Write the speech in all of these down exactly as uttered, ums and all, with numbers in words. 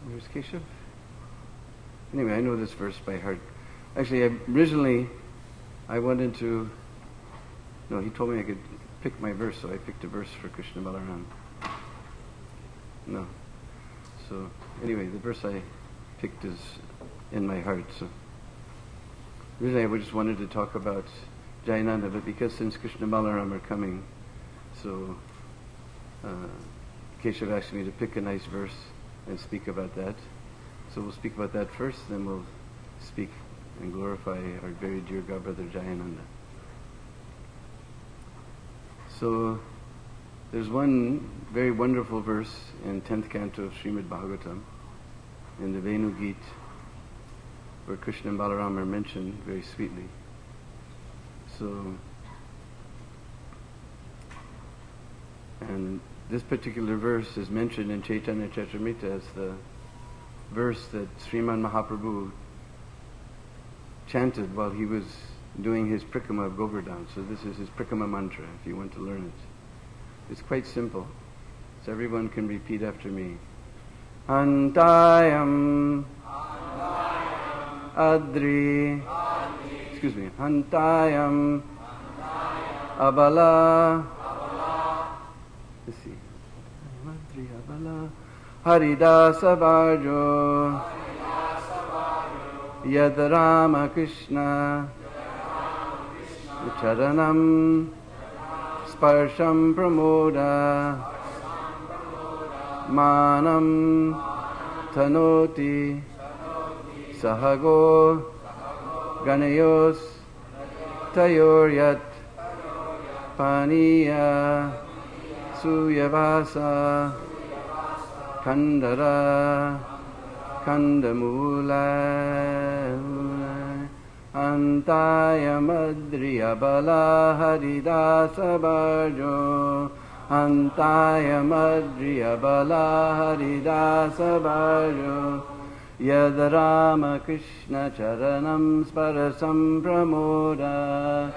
Where's Keshav? Anyway, I know this verse by heart. Actually, I, originally, I wanted to... No, he told me I could pick my verse, so I picked a verse for Krishna Balaram. No. So, anyway, the verse I picked is in my heart. So, originally I just wanted to talk about Jayananda, but because since Krishna Balaram are coming, so uh, Keshav asked me to pick a nice verse and speak about that. So we'll speak about that first, then we'll speak and glorify our very dear God brother Jayananda. So there's one very wonderful verse in tenth canto of Srimad Bhagavatam, in the Venu Geet, where Krishna and Balaram are mentioned very sweetly. So, and this particular verse is mentioned in Chaitanya Charitamrita as the verse that Sriman Mahaprabhu chanted while he was doing his Prikama of Govardhan. So this is his Prikama mantra, if you want to learn it. It's quite simple, so everyone can repeat after me. Hantayam Adri, excuse me, Hantayam Abala, let's see, Adri Abala, Haridasa Bhajo, Yad Rama Krishna, Charanam Sparsham Pramoda, Manam Tanoti Sahago Ganayos Tayoryat Paniya Suyavasa Kandara Kandamula Antaya Madriya Bala Haridasa Bhajo, Antaya Madriya Bala Haridasa Bhajo, Yad Rama Krishna Charanam Sparasam Pramoda,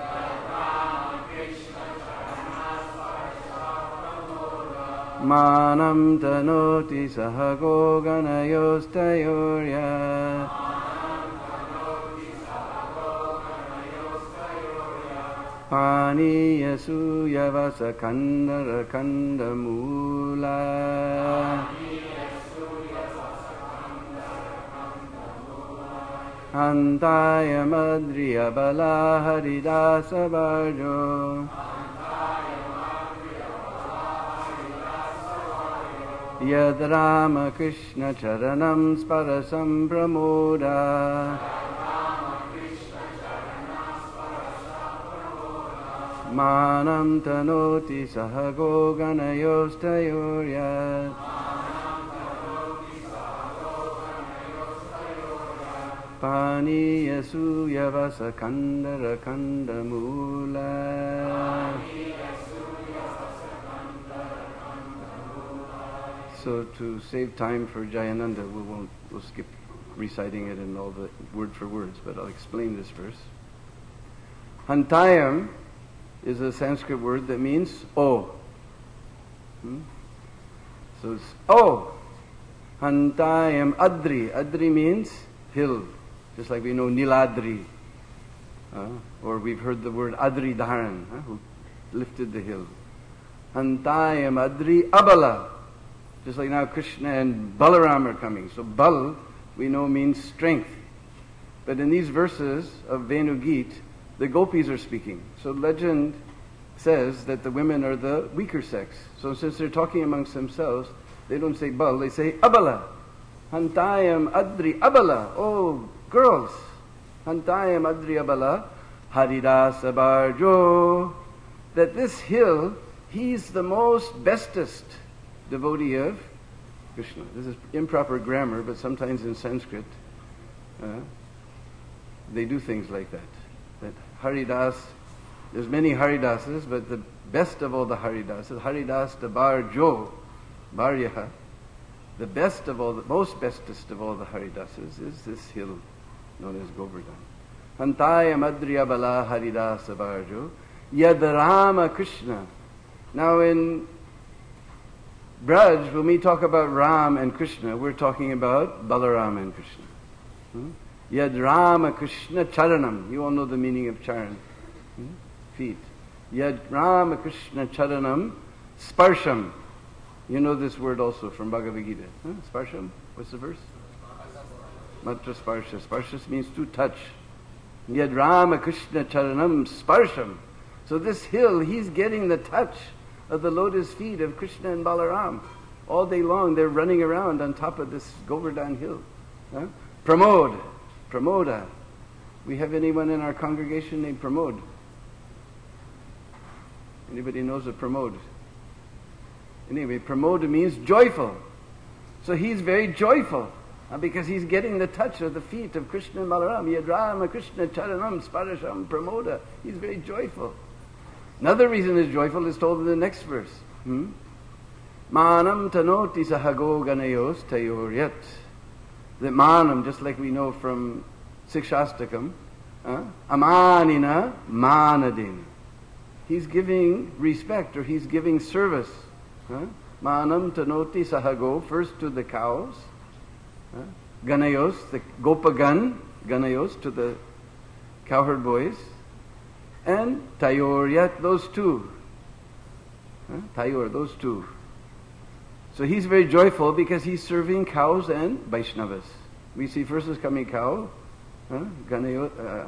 Manam Tanoti Sahago Ganayos Tayorya, Paniya Suyavasa Kandara Kandamula, Antaya Madriya Bala Haridasa Bhajo, Yad Rama Krishna Charanam Sparasam Pramoda, Manam Tanoti Sahago Ganayos Tayoryat, Paniya Suyavasa Kandara Kandamula. So to save time for Jayananda, we won't, we'll skip reciting it in all the word for words, but I'll explain this verse. Hantayam is a Sanskrit word that means oh. Hmm? So it's oh. Hantayam Adri. Adri means hill. Just like we know Niladri. Uh, or we've heard the word Adri Dharan, uh, who lifted the hill. Hantayam Adri Abala. Just like now Krishna and Balaram are coming. So Bal, we know, means strength. But in these verses of Venu Geet, the gopis are speaking. So legend says that the women are the weaker sex. So since they're talking amongst themselves, they don't say Bal, they say Abala. Hantayam Adri Abala. Oh, girls. Hantayam Adri Abala. Haridasa Bharjo. That this hill, he's the most bestest devotee of Krishna. This is improper grammar, but sometimes in Sanskrit, uh, they do things like that. That Haridas, there's many Haridasas, but the best of all the Haridasas, Haridas the Bharjo, Bharyaha, the best of all, the most bestest of all the Haridasas is this hill known as Govardhan. Hantaya Madriya Bala Haridasa Bharjo, Yad Rama Krishna. Now in Braj, when we talk about Ram and Krishna, we're talking about Balaram and Krishna. Hmm? Yad Rama Krishna Charanam. You all know the meaning of charan. Hmm? Feet. Yad Rama Krishna Charanam Sparsham. You know this word also from Bhagavad Gita. Huh? Sparsham? What's the verse? Matra Sparsha. Sparsha means to touch. Yad Rama Krishna Charanam Sparsham. So this hill, he's getting the touch of the lotus feet of Krishna and Balaram. All day long they're running around on top of this Govardhan hill. Huh? Pramod. Pramoda. We have anyone in our congregation named Pramod? Anybody knows a Pramod? Anyway, Pramod means joyful. So he's very joyful uh, because he's getting the touch of the feet of Krishna and Balaram. Yadrama Krishna Charanam Sparasham Pramoda. He's very joyful. Another reason he's joyful is told in the next verse. Hmm? Manam tanoti sahago ganayos tayoryat. That manam, just like we know from Sikshastakam, uh, amanina manadin. He's giving respect or he's giving service. Huh? Manam tanoti sahago, first to the cows. Huh? Ganayos, the gopagan, ganayos, to the cowherd boys. And tayoryat, those two. Huh? Tayor, those two. So he's very joyful because he's serving cows and Vaishnavas. We see first is coming cow, huh? Ganayo, uh,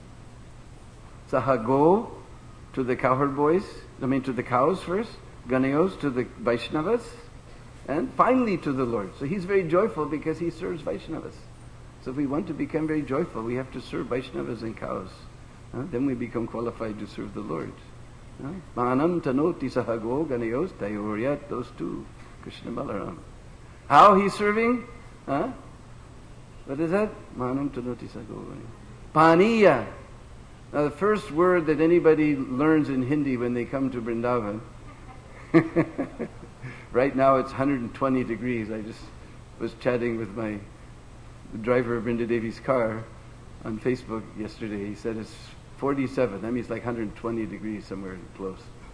Sahago to the cowherd boys, I mean to the cows first, Ganayos to the Vaishnavas, and finally to the Lord. So he's very joyful because he serves Vaishnavas. So if we want to become very joyful, we have to serve Vaishnavas and cows. Huh? Then we become qualified to serve the Lord. Manam tanoti sahago ganayos tayoryat, those two. Krishna Balaram. How he's serving? Huh? What is that? Manam tanoti sahago ganayos. Paniya. Now the first word that anybody learns in Hindi when they come to Vrindavan, right now it's one hundred twenty degrees. I just was chatting with my the driver of Vrinda Devi's car on Facebook yesterday. He said it's forty-seven. That means like one hundred twenty degrees somewhere close.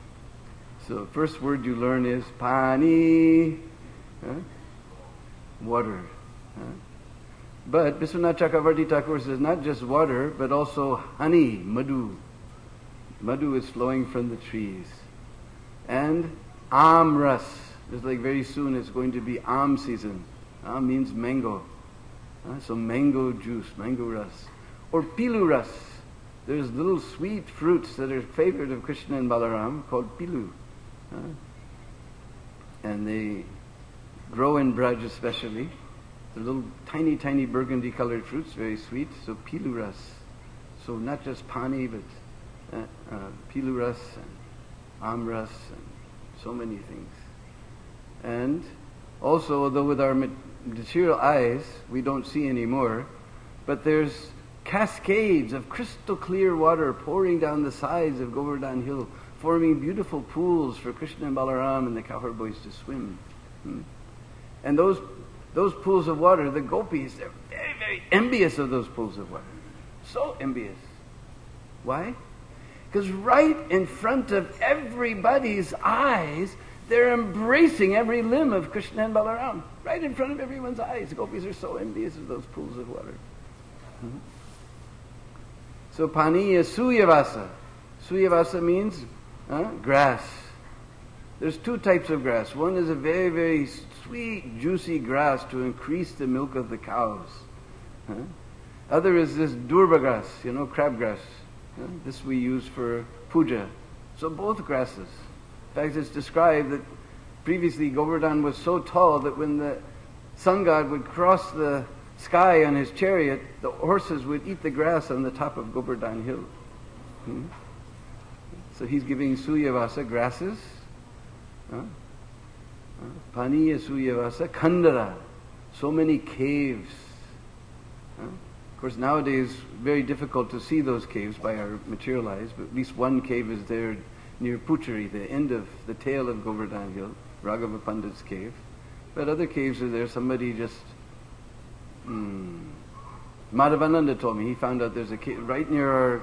So first word you learn is pani, huh? Water. Huh? But Vishwanath Chakravarti Thakur says not just water, but also honey, madhu. Madhu is flowing from the trees. And amras. It's like very soon it's going to be am season. Am means mango. Huh? So mango juice, mango ras. Or pilu ras. There's little sweet fruits that are favorite of Krishna and Balaram called pilu. Huh? And they grow in Braj especially. The little tiny, tiny burgundy colored fruits, very sweet. So pilu ras. So not just pani, but uh, uh, pilu ras and amras and so many things. And also, although with our material eyes we don't see anymore, but there's cascades of crystal clear water pouring down the sides of Govardhan Hill, forming beautiful pools for Krishna and Balaram and the cowherd boys to swim. Hmm? And those those pools of water, the gopis, they're very, very envious of those pools of water. So envious. Why? Because right in front of everybody's eyes, they're embracing every limb of Krishna and Balaram. Right in front of everyone's eyes. The gopis are so envious of those pools of water. Hmm? So paniya suyavasa. Suyavasa means uh, grass. There's two types of grass. One is a very, very sweet, juicy grass to increase the milk of the cows. Huh? Other is this durba grass, you know, crabgrass. Huh? This we use for puja. So both grasses. In fact, it's described that previously Govardhan was so tall that when the sun god would cross the sky on his chariot, the horses would eat the grass on the top of Govardhan Hill. Hmm? So he's giving suyavasa, grasses. Huh? Paniya suyavasa, khandara. So many caves. Huh? Of course, nowadays, very difficult to see those caves by our material eyes, but at least one cave is there near Puchari, the end of the tail of Govardhan Hill, Raghava Pandit's cave. But other caves are there. Somebody just Hmm. Madhavananda told me, he found out there's a cave right near our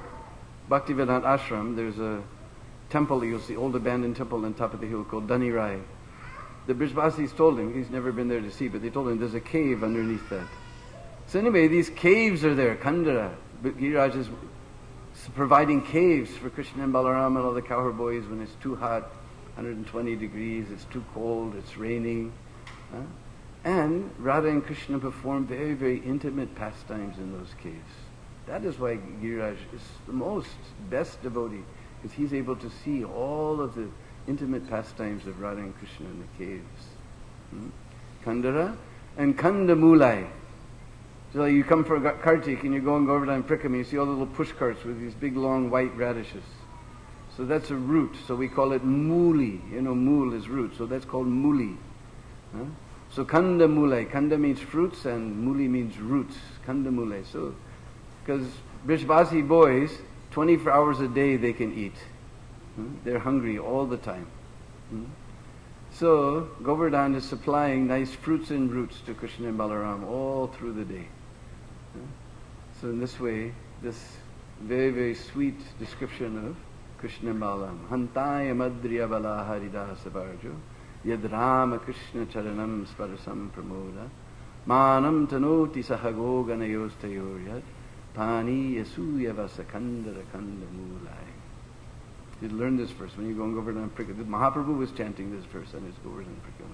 the Brijbasis told him, he's never been there to see, but they told him there's a cave underneath that. So anyway, these caves are there, Khandara. Giriraj is providing caves for Krishna and Balaram and all the cowherd boys when it's too hot, one hundred twenty degrees, it's too cold, it's raining. Huh? And Radha and Krishna perform very, very intimate pastimes in those caves. That is why Giriraj is the most best devotee, because he's able to see all of the intimate pastimes of Radha and Krishna in the caves. Hmm? Khandara and Kandamulai. So like you come for Kartik and you go and go over down Prikam, you see all the little push carts with these big long white radishes. So that's a root. So we call it muli. You know, mul is root. So that's called muli. Huh? So Kandamulai. Kanda means fruits and muli means roots. Kandamulai. So, because Brijbasi boys, twenty-four hours a day they can eat. Hmm? They're hungry all the time. Hmm? So Govardhan is supplying nice fruits and roots to Krishna and Balaram all through the day. Hmm? So in this way, this very, very sweet description of Krishna and Balaram. Hantaya madriya bala haridasa varjo yad rama Krishna charanam sparasam pramoda manam tanoti sahago ganayostayoryad pani yasuya vasakandara kandamulai. You learn this verse when you go and Govardhan Prikam. Mahaprabhu was chanting this verse on his Govardhan Prikam.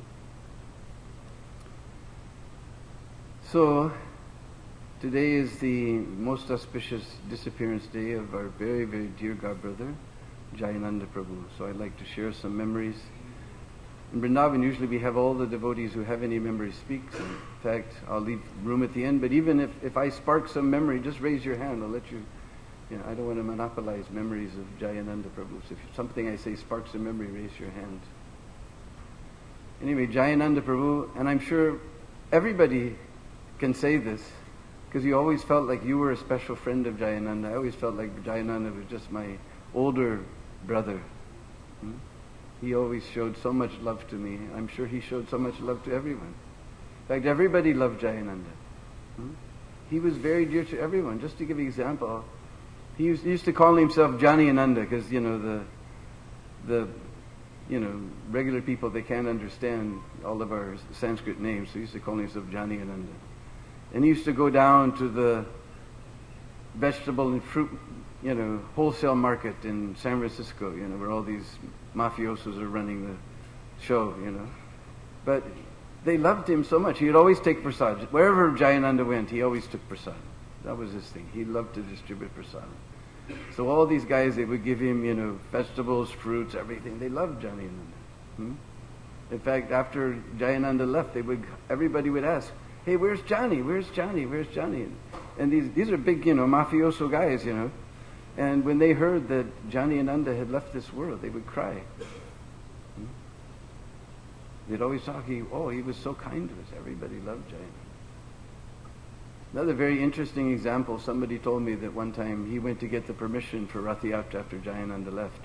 So, today is the most auspicious disappearance day of our very, very dear godbrother, Jayananda Prabhu. So I'd like to share some memories. In Vrindavan, usually we have all the devotees who have any memories speak. So in fact, I'll leave room at the end. But even if, if I spark some memory, just raise your hand. I'll let you... You know, I don't want to monopolize memories of Jayananda Prabhu. So if something I say sparks a memory, raise your hand. Anyway, Jayananda Prabhu, and I'm sure everybody can say this, because you always felt like you were a special friend of Jayananda. I always felt like Jayananda was just my older brother. Hmm? He always showed so much love to me. I'm sure he showed so much love to everyone. In fact, everybody loved Jayananda. Hmm? He was very dear to everyone. Just to give you an example, he used, he used to call himself Jani Ananda because, you know, the, the, you know, regular people, they can't understand all of our Sanskrit names, so he used to call himself Jani Ananda. And he used to go down to the vegetable and fruit, you know, wholesale market in San Francisco, you know, where all these mafiosos are running the show, you know. But they loved him so much. He would always take prasad. Wherever Jayananda went, he always took prasad. That was his thing. He loved to distribute prasad. So all these guys, they would give him, you know, vegetables, fruits, everything. They loved Jayananda. Hmm? In fact, after Jayananda left, they would, everybody would ask, hey, where's Johnny? Where's Johnny? Where's Johnny? And these these are big, you know, mafioso guys, you know. And when they heard that Jani Ananda had left this world, they would cry. Hmm? They'd always talk, he, oh, he was so kind to us. Everybody loved Jayananda. Another very interesting example, somebody told me that one time he went to get the permission for Rath Yatra after Jayananda left.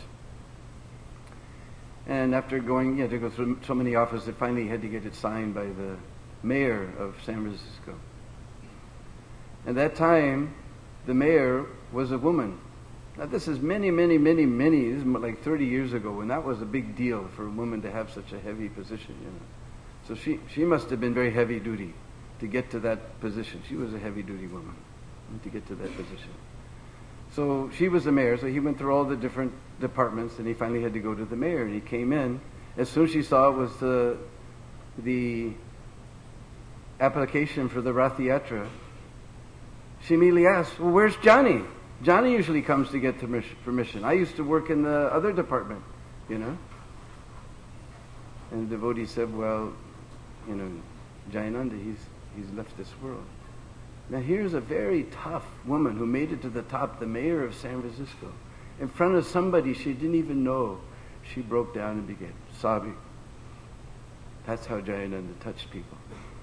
And after going, you know, to go through so many offices, that finally he had to get it signed by the mayor of San Francisco. At that time, the mayor was a woman. Now this is many, many, many, many, this is like thirty years ago, when that was a big deal for a woman to have such a heavy position, you know. So she, she must have been very heavy duty to get to that position. She was a heavy duty woman to get to that position. So she was the mayor, so he went through all the different departments and he finally had to go to the mayor, and he came in. As soon as she saw it was the, the application for the Rath Yatra, she immediately asked, well, where's Johnny? Johnny usually comes to get the permission. I used to work in the other department, you know. And the devotee said, well, you know, Jayananda, he's he's left this world. Now here's a very tough woman who made it to the top, the mayor of San Francisco. In front of somebody she didn't even know. She broke down and began sobbing. That's how Jayananda touched people.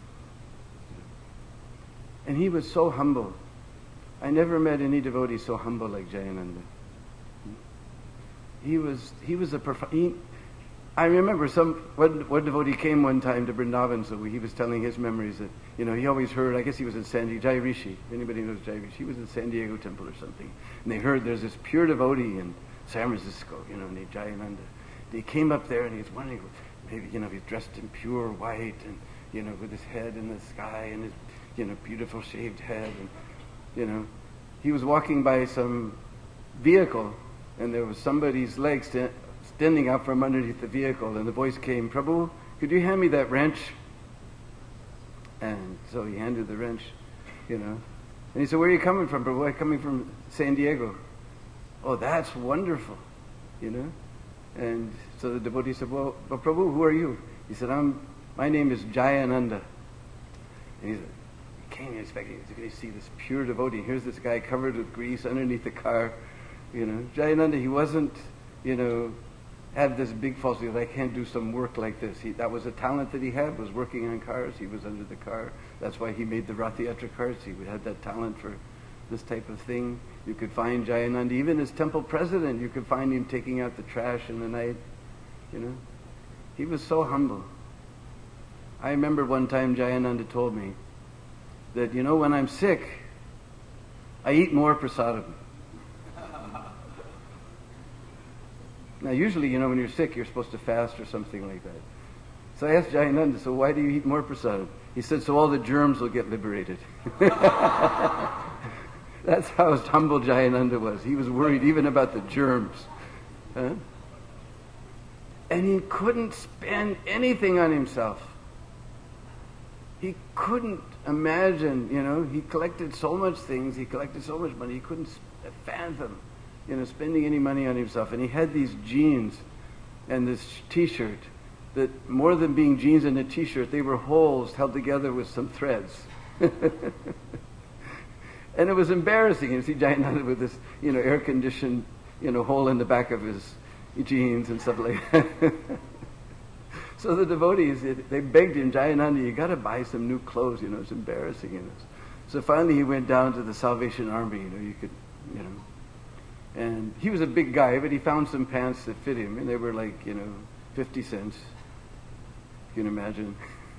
And he was so humble. I never met any devotee so humble like Jayananda. He was he was a profound. I remember some one, one devotee came one time to Vrindavan, so he was telling his memories that, you know, he always heard, I guess he was in San Diego, Jai Rishi, if anybody knows Jai Rishi, he was in San Diego temple or something, and they heard there's this pure devotee in San Francisco, you know, named Jayananda. He came up there and he's wondering, maybe, you know, he's dressed in pure white and, you know, with his head in the sky and his, you know, beautiful shaved head. And, you know, he was walking by some vehicle and there was somebody's legs st- standing out from underneath the vehicle, and the voice came, "Prabhu, could you hand me that wrench?" And so he handed the wrench, you know. And he said, "Where are you coming from, Prabhu?" "I'm coming from San Diego." "Oh, that's wonderful," you know. And so the devotee said, "Well, but Prabhu, who are you?" He said, "I'm. My name is Jayananda." And he said, he came expecting to see this pure devotee. Here's this guy covered with grease underneath the car, you know. Jayananda, he wasn't, you know, had this big falsity that I can't do some work like this. He, that was a talent that he had, was working on cars. He was under the car. That's why he made the Rathayatra cars. He had that talent for this type of thing. You could find Jayananda, even as temple president, you could find him taking out the trash in the night, you know. He was so humble. I remember one time Jayananda told me that, you know, when I'm sick, I eat more prasadam. Now, usually, you know, when you're sick, you're supposed to fast or something like that. So I asked Jayananda, "So why do you eat more prasadam?" He said, "So all the germs will get liberated." That's how humble Jayananda was. He was worried even about the germs. Huh? And he couldn't spend anything on himself. He couldn't imagine, you know, he collected so much things, he collected so much money, he couldn't fathom, you know, spending any money on himself. And he had these jeans and this t-shirt that, more than being jeans and a t-shirt, they were holes held together with some threads. And it was embarrassing. You see Jayananda with this, you know, air-conditioned, you know, hole in the back of his jeans and stuff like that. So the devotees, they begged him, "Jayananda, you got to buy some new clothes. You know, it's embarrassing." You know. So finally, he went down to the Salvation Army. You know, you could, you know, and he was a big guy, but he found some pants that fit him, and they were like, you know, fifty cents. You can imagine.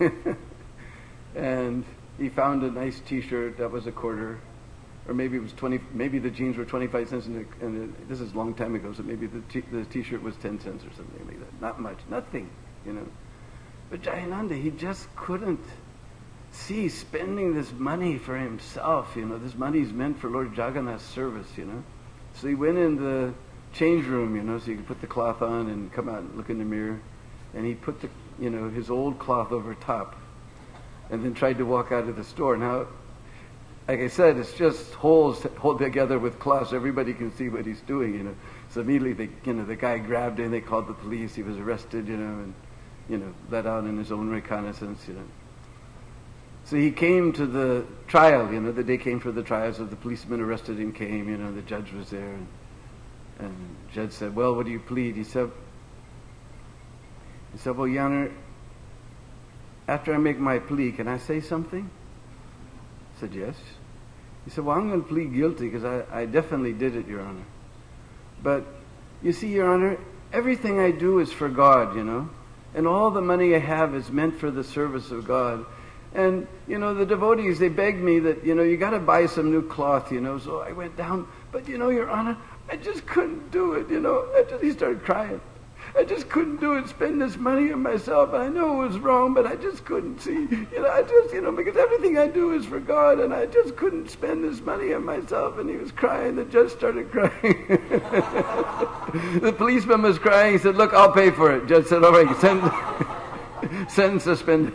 And he found a nice T-shirt that was a quarter. Or maybe it was twenty. Maybe the jeans were twenty-five cents, and, the, and the, this is a long time ago. So maybe the t- the T-shirt was ten cents or something like that. Not much, nothing, you know. But Jayananda, he just couldn't see spending this money for himself. You know, this money is meant for Lord Jagannath's service. You know, so he went in the change room. You know, so he could put the cloth on and come out and look in the mirror, and he put the, you know, his old cloth over top, and then tried to walk out of the store. Now, like I said, it's just holes hold together with cloths. Everybody can see what he's doing, you know. So immediately, they, you know, the guy grabbed him. They called the police. He was arrested, you know, and, you know, let out in his own reconnaissance, you know. So he came to the trial, you know. The day came for the trial, so the policeman arrested him came, you know. The judge was there, and, and the judge said, "Well, what do you plead?" He said, "He said, well, Your Honor, after I make my plea, can I say something?" I said, "Yes." He said, "Well, I'm going to plead guilty because I, I definitely did it, Your Honor. But you see, Your Honor, everything I do is for God, you know. And all the money I have is meant for the service of God. And, you know, the devotees, they begged me that, you know, you got to buy some new cloth, you know." So I went down. "But, you know, Your Honor, I just couldn't do it, you know." I just, he started crying. "I just couldn't do it, spend this money on myself. I know it was wrong, but I just couldn't see. You know, I just, you know, because everything I do is for God, and I just couldn't spend this money on myself." And he was crying. The judge started crying. The policeman was crying. He said, "Look, I'll pay for it." Judge said, "All right, send, send suspended."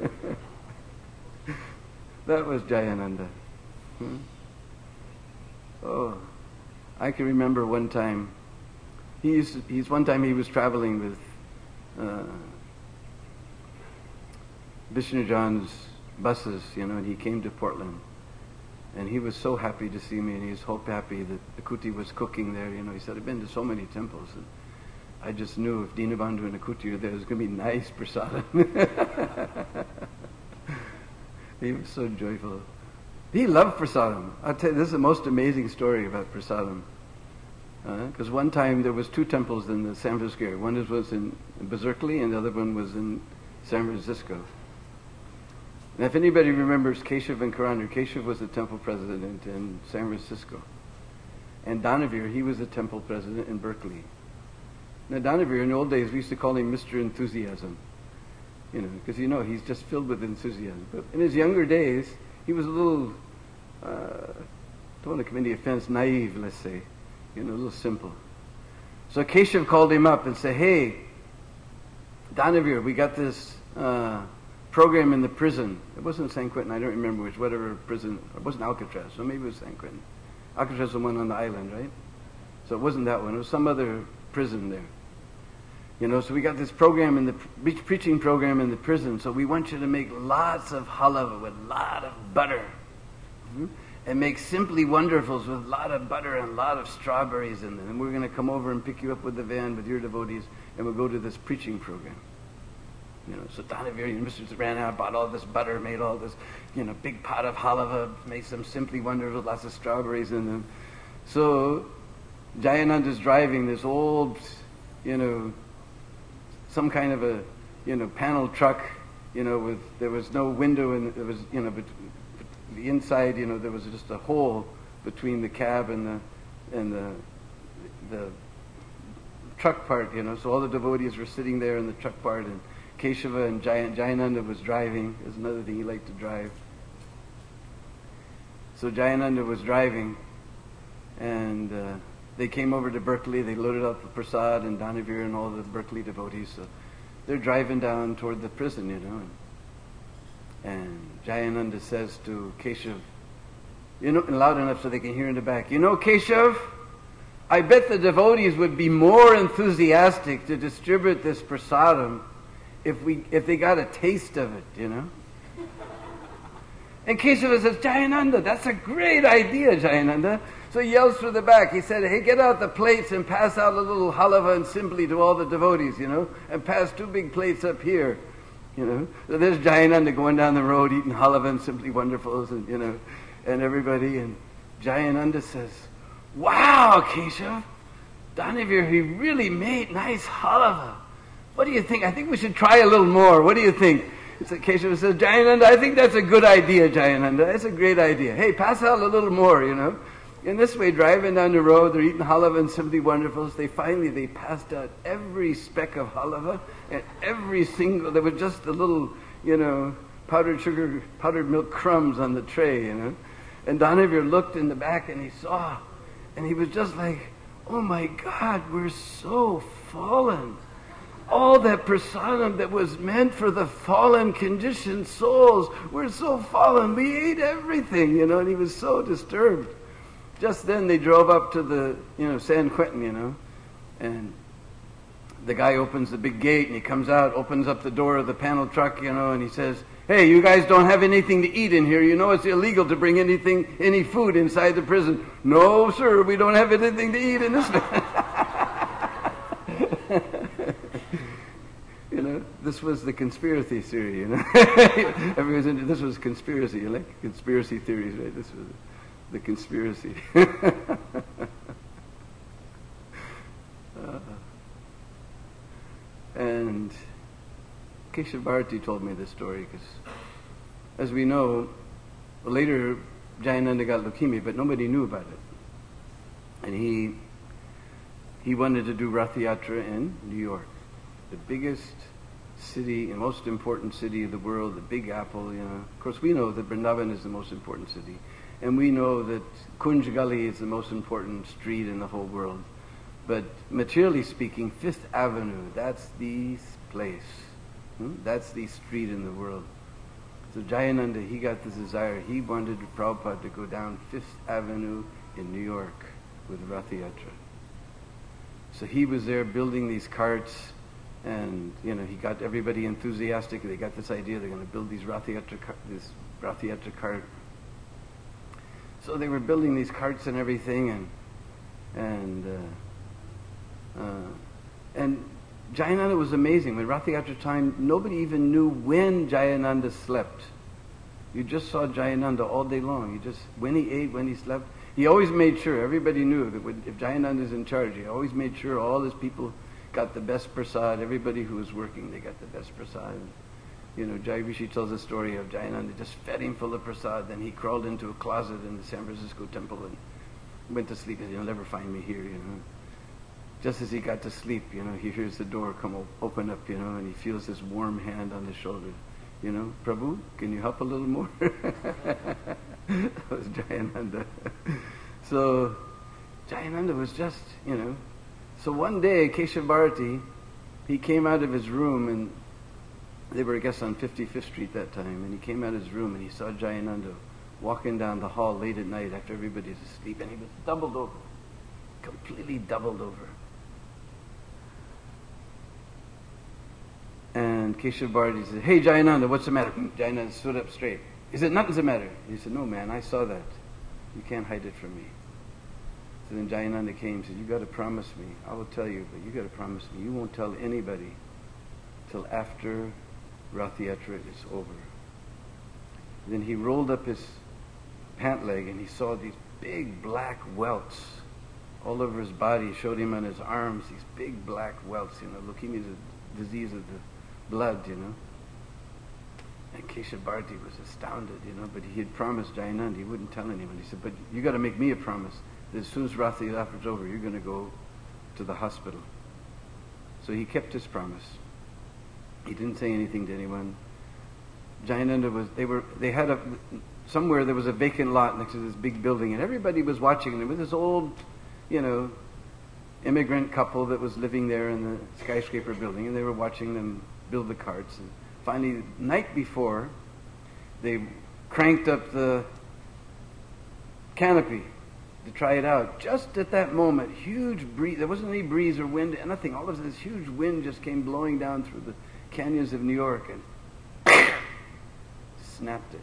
That was Jayananda. Hmm? Oh, I can remember one time. He's, he's one time he was traveling with uh, Vishnu John's buses, you know, and he came to Portland. And he was so happy to see me, and he was so happy that the Kuti was cooking there, you know. He said, "I've been to so many temples, and I just knew if Dinabandhu and the Kuti were there, it was going to be nice prasadam." He was so joyful. He loved prasadam. I'll tell you, this is the most amazing story about prasadam. Because uh, one time there was two temples in the San Francisco area. One was in Berkeley, and the other one was in San Francisco. And if anybody remembers Keshav and Karander, Keshav was the temple president in San Francisco. And Danavir, he was the temple president in Berkeley. Now Dhanavir, in the old days, we used to call him Mister Enthusiasm. You know, because you know, he's just filled with enthusiasm. But in his younger days, he was a little, uh, don't want to commit any offense, naive, let's say. You know, a little simple. So Keshav called him up and said, hey, Dhanavir, we got this uh, program in the prison. It wasn't San Quentin, I don't remember which, whatever prison. It wasn't Alcatraz, so maybe it was San Quentin. Alcatraz was the one on the island, right? So it wasn't that one, it was some other prison there. You know, so we got this program in the pre- preaching program in the prison. So we want you to make lots of halava with a lot of butter, mm-hmm. and make simply wonderfuls with a lot of butter and a lot of strawberries in them. And we're going to come over and pick you up with the van with your devotees, and we'll go to this preaching program. You know, so Dhanavir and Mister ran out, bought all this butter, made all this, you know, big pot of halava, made some simply wonderful, lots of strawberries in them. So Jayananda's driving this old, you know, some kind of a, you know, panel truck, you know, with, there was no window and there was, you know, but the inside, you know, there was just a hole between the cab and the, and the, the truck part, you know, so all the devotees were sitting there in the truck part, and Keshava and Jay, Jayananda was driving. There's another thing he liked to drive. So Jayananda was driving, and uh, they came over to Berkeley. They loaded up the Prasad and Dhanavir and all the Berkeley devotees. So they're driving down toward the prison, you know. And, and Jayananda says to Keshav, you know, loud enough so they can hear in the back, you know, Keshav, I bet the devotees would be more enthusiastic to distribute this prasadam if we if they got a taste of it, you know. And Keshava says, Jayananda, that's a great idea, Jayananda. So he yells through the back. He said, hey, get out the plates and pass out a little halava and simply to all the devotees, you know, and pass two big plates up here, you know. So there's Jayananda going down the road eating halava and simply wonderfuls, and, you know, and everybody. And Jayananda says, wow, Keshav, Dhanavir, he really made nice halava. What do you think? I think we should try a little more. What do you think? So Keshava says, Jayananda, I think that's a good idea, Jayananda. That's a great idea. Hey, pass out a little more, you know. In this way, driving down the road, they're eating halava and simply wonderfuls. They finally, they passed out every speck of halava and every single, there was just the little, you know, powdered sugar, powdered milk crumbs on the tray, you know. And Dhanavir looked in the back and he saw, and he was just like, oh my God, we're so fallen. All that prasadam that was meant for the fallen, conditioned souls, we're so fallen. We ate everything, you know, and he was so disturbed. Just then they drove up to the, you know, San Quentin, you know, and the guy opens the big gate and he comes out, opens up the door of the panel truck, you know, and he says, hey, you guys don't have anything to eat in here. You know it's illegal to bring anything, any food inside the prison. No, sir, we don't have anything to eat in this. You know, this was the conspiracy theory, you know. Everyone's into, this was conspiracy. You like conspiracy theories, right? This was the conspiracy. uh, and Keshav Bharati told me this story because, as we know, later Jayananda got leukemia, but nobody knew about it. And he he wanted to do Rath Yatra in New York, the biggest city and most important city of the world, the Big Apple, you know. Of course, we know that Vrindavan is the most important city. And we know that Kunj Gully is the most important street in the whole world. But materially speaking, Fifth Avenue, that's the place. Hmm? That's the street in the world. So Jayananda, he got this desire. He wanted Prabhupada to go down Fifth Avenue in New York with Rath Yatra. So he was there building these carts, and you know he got everybody enthusiastic. They got this idea they're going to build these Rath Yatra, this Rath Yatra cart. So they were building these carts and everything, and and uh, uh, and Jayananda was amazing. When Rath Yatra time, nobody even knew when Jayananda slept. You just saw Jayananda all day long. You just when he ate, when he slept. He always made sure, everybody knew that when, if Jayananda is in charge, he always made sure all his people got the best prasad. Everybody who was working, they got the best prasad. You know, Jai Rishi tells a story of Jayananda just fed him full of prasad. Then he crawled into a closet in the San Francisco temple and went to sleep. And he'll never find me here, you know. just as he got to sleep, you know, he hears the door come op- open up, you know, and he feels this warm hand on his shoulder. You know, Prabhu, can you help a little more? That was Jayananda. So, Jayananda was just, you know. So one day, Keshav Bharati, he came out of his room, and they were, I guess, on fifty-fifth Street that time, and he came out of his room and he saw Jayananda walking down the hall late at night after everybody's asleep, and he was doubled over, completely doubled over. And Keshav Bharati said, "Hey Jayananda, what's the matter?" Jayananda stood up straight. He said, "Nothing's the matter." He said, "No man, I saw that. You can't hide it from me." So then Jayananda came and said, "You got to promise me. I will tell you, but you got to promise me you won't tell anybody till after Rath Yatra is over." Then he rolled up his pant leg and he saw these big black welts all over his body. He showed him on his arms these big black welts. You know, leukemia is a disease of the blood, you know. And Keshav Bharati was astounded, you know, but he had promised Jayananda he wouldn't tell anyone. He said, "But you got to make me a promise that as soon as Rath Yatra is over, you're going to go to the hospital." So he kept his promise. He didn't say anything to anyone. Jayananda was, they were, they had a, somewhere there was a vacant lot next to this big building, and everybody was watching them with this old, you know, immigrant couple that was living there in the skyscraper building, and they were watching them build the carts. And finally, the night before, they cranked up the canopy to try it out. Just at that moment, huge breeze, there wasn't any breeze or wind, nothing. All of this huge wind just came blowing down through the canyons of New York and snapped it.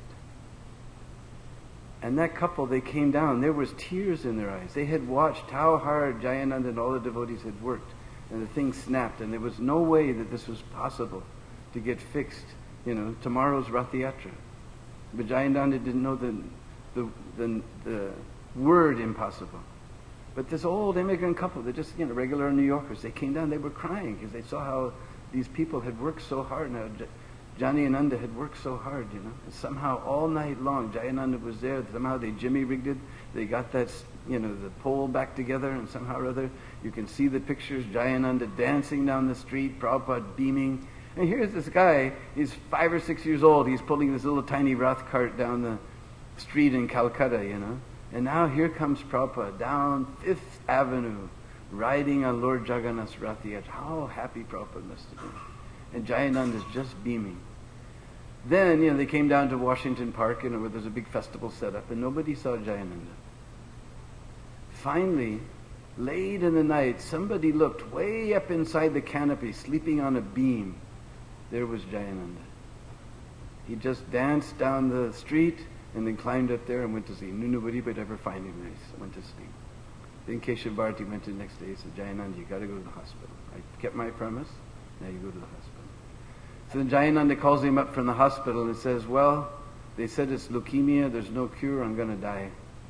And that couple, they came down. There was tears in their eyes. They had watched how hard Jayananda and all the devotees had worked, and the thing snapped, and there was no way that this was possible to get fixed. You know, tomorrow's Rath Yatra. But Jayananda didn't know the, the, the, the word impossible. But this old immigrant couple, they're just, you know, regular New Yorkers, they came down, they were crying because they saw how these people had worked so hard. Now, Johnny and Nanda had worked so hard, you know. And somehow all night long, Jayananda was there. Somehow they jimmy rigged it. They got that, you know, the pole back together, and somehow or other, you can see the pictures. Jayananda dancing down the street, Prabhupada beaming. And here's this guy, he's five or six years old. He's pulling this little tiny Rath cart down the street in Calcutta, you know. And now here comes Prabhupada down Fifth Avenue, riding on Lord Jagannath's Rath Yatra. How happy Prabhupada must have been. And Jayananda's just beaming. Then, you know, they came down to Washington Park, you know, where there's a big festival set up, and nobody saw Jayananda. Finally, late in the night, somebody looked way up inside the canopy, sleeping on a beam. There was Jayananda. He just danced down the street and then climbed up there and went to sleep. Knew nobody would ever find him. He went to sleep. Then Keshav Bharati went in the next day and said, "Jayananda, you got to go to the hospital. I kept my promise. Now you go to the hospital." So then Jayananda calls him up from the hospital and says, "Well, they said it's leukemia. There's no cure. I'm going to die.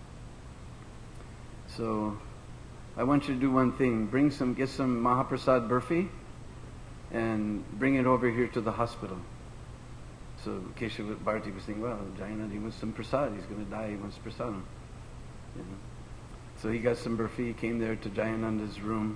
So I want you to do one thing. Bring some, get some Mahaprasad burfi and bring it over here to the hospital." So Keshav Bharati was thinking, well, Jayananda, he wants some prasad. He's going to die. He wants prasadam. You know? So he got some burfi. He came there to Jayananda's room.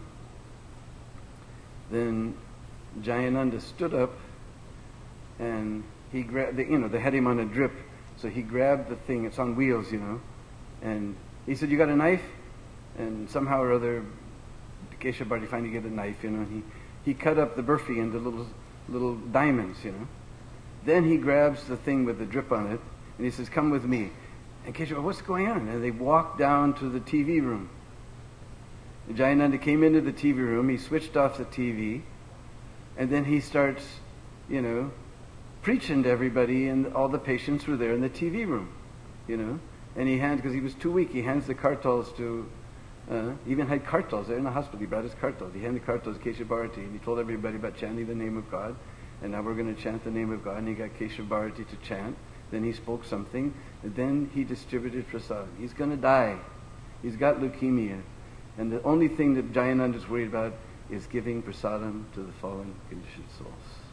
Then Jayananda stood up and he grabbed, you know, they had him on a drip. So he grabbed the thing. It's on wheels, you know. And he said, "You got a knife?" And somehow or other, Keshav Bharati finally get a knife, you know. And he, he cut up the burfi into little little diamonds, you know. Then he grabs the thing with the drip on it, and he says, "Come with me." And Keshav, "What's going on?" And they walked down to the T V room. And Jayananda came into the T V room, he switched off the T V, and then he starts, you know, preaching to everybody, and all the patients were there in the T V room, you know. And he hands, because he was too weak, he hands the kartals to, uh, even had kartals there in the hospital. He brought his kartals. He handed the kartals to Keshav Bharati, and he told everybody about chanting the name of God. And now we're going to chant the name of God. And he got Keshav Bharati to chant. Then he spoke something. And then he distributed prasad. He's going to die. He's got leukemia. And the only thing that Jayananda is worried about is giving prasadam to the fallen conditioned souls.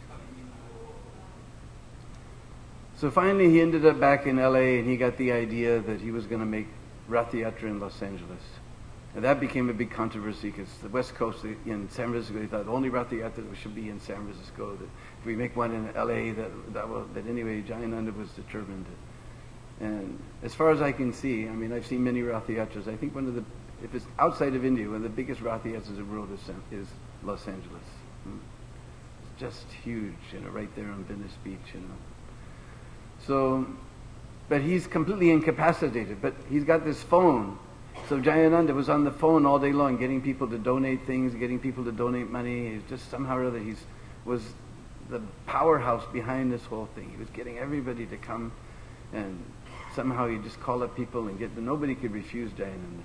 So finally he ended up back in L A, and he got the idea that he was going to make Rath Yatra in Los Angeles. And that became a big controversy because the West Coast in San Francisco, they thought only Rath Yatra should be in San Francisco. That if we make one in L A, that that will. But anyway, Jayananda was determined. And as far as I can see, I mean, I've seen many Rath Yatras. I think one of the, if it's outside of India, one of the biggest Rath Yatras in the world is, is Los Angeles. Hmm. It's just huge, you know, right there on Venice Beach, you know. So, but he's completely incapacitated. But he's got this phone. So Jayananda was on the phone all day long, getting people to donate things, getting people to donate money. He's just somehow or other, he was the powerhouse behind this whole thing. He was getting everybody to come, and somehow he just called up people and get. Nobody could refuse Jayananda.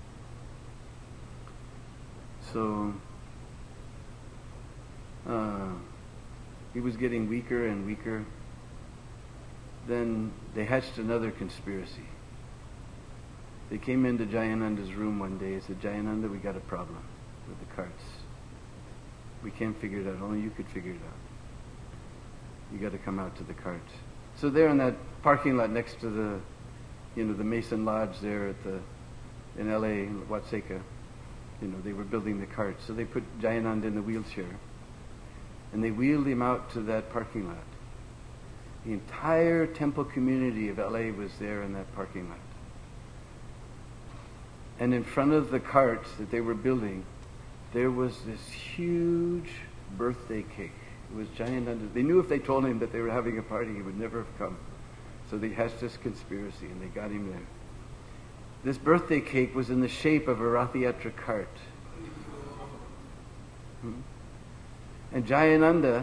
So uh, he was getting weaker and weaker. Then they hatched another conspiracy. They came into Jayananda's room one day and said, Jayananda, we got a problem with the carts. We can't figure it out. Only you could figure it out. You got to come out to the carts. So there in that parking lot next to the, you know, the Mason Lodge there at the, in L A, in Watseka, you know, they were building the carts. So they put Jayananda in the wheelchair and they wheeled him out to that parking lot. The entire temple community of L A was there in that parking lot. And in front of the carts that they were building, there was this huge birthday cake. It was Jayananda. They knew if they told him that they were having a party, he would never have come. So they hatched this conspiracy and they got him there. This birthday cake was in the shape of a Rath Yatra cart. Hmm? And Jayananda,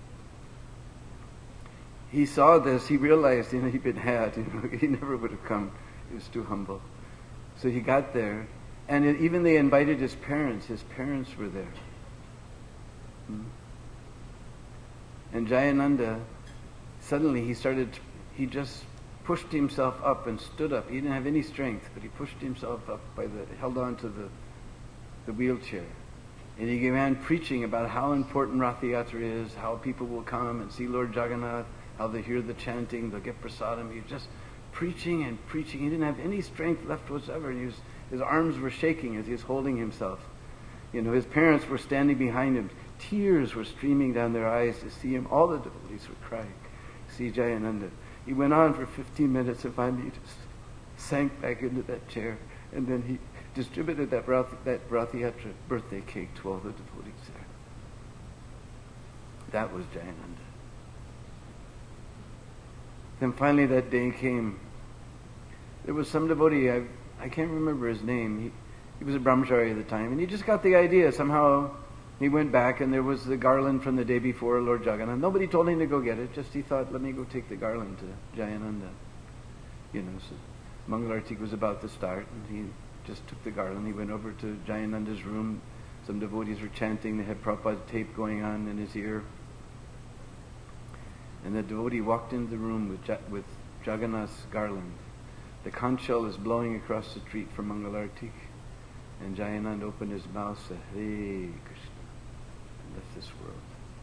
he saw this, he realized, you know, he'd been had, you know, he never would have come. He was too humble. So he got there, and it, even they invited his parents. His parents were there. Hmm? And Jayananda, suddenly he started, he just pushed himself up and stood up. He didn't have any strength, but he pushed himself up by the, held on to the, the wheelchair. And he began preaching about how important Rath Yatra is, how people will come and see Lord Jagannath, how they hear the chanting, they'll get prasadam. He was just preaching and preaching. He didn't have any strength left whatsoever. And he was, his arms were shaking as he was holding himself. You know, his parents were standing behind him. Tears were streaming down their eyes to see him. All the devotees were crying. See Jayananda. He went on for fifteen minutes and finally he just sank back into that chair. And then he distributed that Rath, that Rath Yatra birthday cake to all the devotees there. That was Jayananda. Then finally that day came. There was some devotee, I, I can't remember his name. He, he was a brahmachari at the time, and he just got the idea. Somehow he went back and there was the garland from the day before, Lord Jagannath. Nobody told him to go get it, just he thought, let me go take the garland to Jayananda. You know, so Mangalartik was about to start, and he just took the garland. He went over to Jayananda's room. Some devotees were chanting. They had Prabhupada's tape going on in his ear. And the devotee walked into the room with, ja- with Jagannath's garland. The conch shell is blowing across the street from Mangalartik. And Jayananda opened his mouth and said, Hare Krishna, and left this world.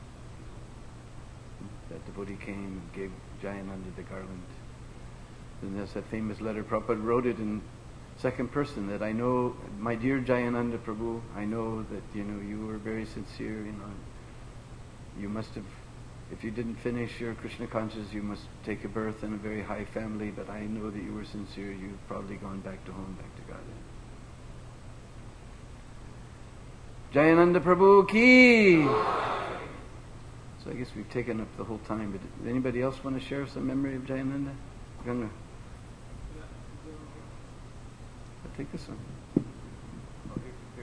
That devotee came and gave Jayananda the garland. And there's that famous letter, Prabhupada wrote it in second person, that I know, my dear Jayananda Prabhu, I know that, you know, you were very sincere, you know. You must have, if you didn't finish your Krishna consciousness, you must take a birth in a very high family, but I know that you were sincere. You've probably gone back to home, back to God. Jayananda Prabhu ki! So I guess we've taken up the whole time, but does anybody else want to share some memory of Jayananda? Ganga? I'll take this one. Oh, here, here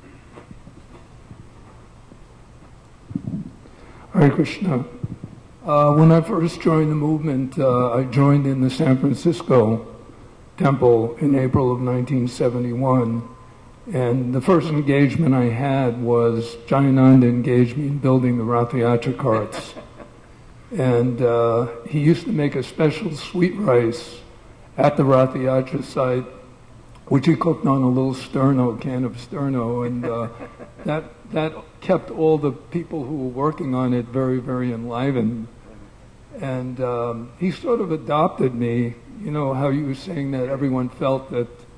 comes. Hare Krishna. Uh, when I first joined the movement, uh, I joined in the San Francisco temple in April of nineteen seventy-one. And the first engagement I had was Jayananda engaged me in building the Rath Yatra carts. And uh, he used to make a special sweet rice at the Rath Yatra site, which he cooked on a little sterno, can of sterno, and uh, that that kept all the people who were working on it very, very enlivened. And um, he sort of adopted me. You know how you were saying that everyone felt that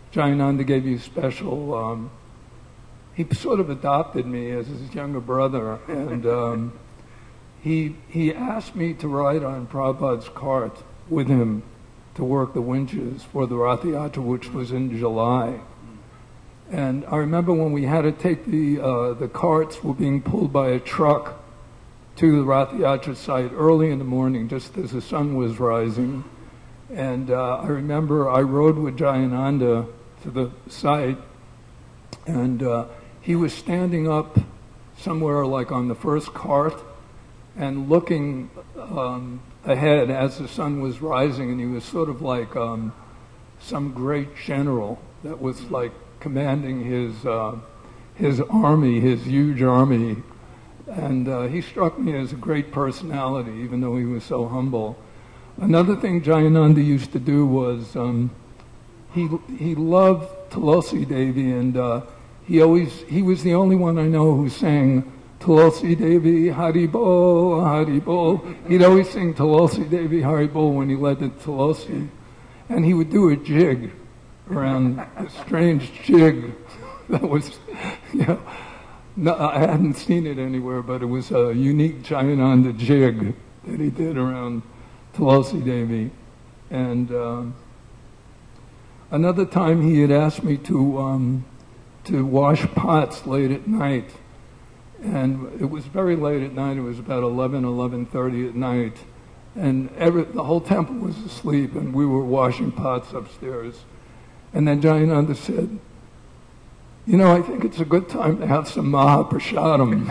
Jayananda gave you special, um, he sort of adopted me as his younger brother, and um, he he asked me to ride on Prabhupada's cart with him to work the winches for the Rath Yatra, which was in July. And I remember when we had to take the uh, the carts were being pulled by a truck to the Rath Yatra site early in the morning, just as the sun was rising. And uh, I remember I rode with Jayananda to the site, and uh, he was standing up somewhere like on the first cart and looking um, ahead as the sun was rising, and he was sort of like um, some great general that was like commanding his uh, his army, his huge army. And uh, he struck me as a great personality, even though he was so humble. Another thing Jayananda used to do was um, he he loved Tulsi Devi, and uh, he always he was the only one I know who sang Tulsi Devi Hari Bol, Hari Bol. He'd always sing Tulsi Devi Hari Bol when he led the Tulsi, and he would do a jig around a strange jig that was, you know. No, I hadn't seen it anywhere, but it was a unique Jayananda jig that he did around Tulsi Devi. And um, another time he had asked me to um, to wash pots late at night. And it was very late at night. It was about eleven, eleven thirty at night. And every, the whole temple was asleep, and we were washing pots upstairs. And then Jayananda said, "You know, I think it's a good time to have some Mahaprasadam."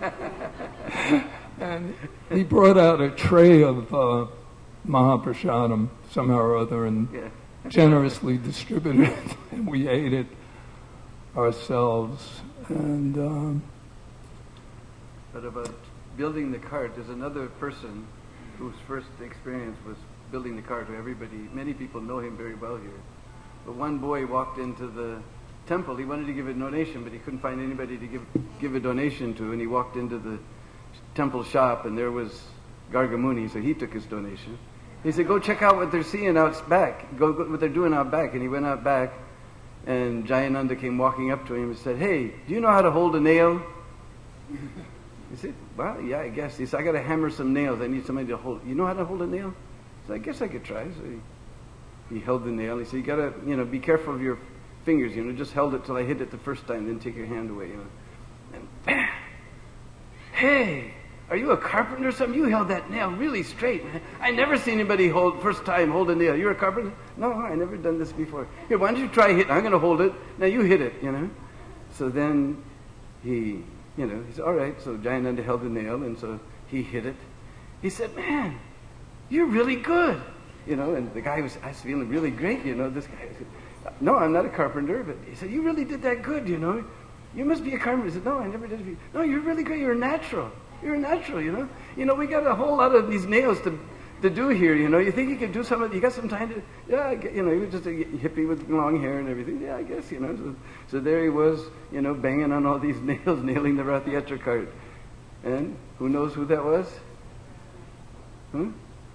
And he brought out a tray of uh, Mahaprasadam somehow or other and yeah. generously distributed it, and we ate it ourselves. And um, but about building the cart, there's another person whose first experience was building the cart. Where everybody, many people know him very well here. But one boy walked into the temple. He wanted to give a donation, but he couldn't find anybody to give give a donation to, and he walked into the temple shop, and there was Gargamuni, so he took his donation. He said, "Go check out what they're seeing out back. Go, go what they're doing out back." And he went out back, and Jayananda came walking up to him and said, "Hey, do you know how to hold a nail?" He said, "Well, yeah, I guess." He said, "I got to hammer some nails. I need somebody to hold. You know how to hold a nail?" He said, "I guess I could try." So he, he held the nail. He said, "You got to, you know, be careful of your fingers, you know, just held it till I hit it the first time, then take your hand away, you know." And bam! "Hey, are you a carpenter or something? You held that nail really straight. I never seen anybody hold, first time hold a nail. You're a carpenter?" "No, I never done this before." "Here, why don't you try hit? I'm going to hold it. Now you hit it, you know." So then he, you know, he said, "All right." So Jayananda held the nail, and so he hit it. He said, "Man, you're really good." You know, and the guy was, I was feeling really great, you know, this guy. "No, I'm not a carpenter," but he said, "You really did that good, you know. You must be a carpenter." He said, "No, I never did it." "No, you're really great. You're a natural. You're a natural, you know. You know, we got a whole lot of these nails to to do here, you know. You think you could do some of it? You got some time to..." "Yeah, I get, you know, he was just a hippie with long hair and everything." "Yeah, I guess, you know." So, so there he was, you know, banging on all these nails, nailing the Rath Yatra cart. And who knows who that was? Hmm?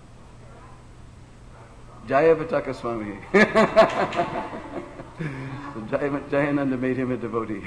Jaya Pataka Swami. So Jay, Jayananda made him a devotee.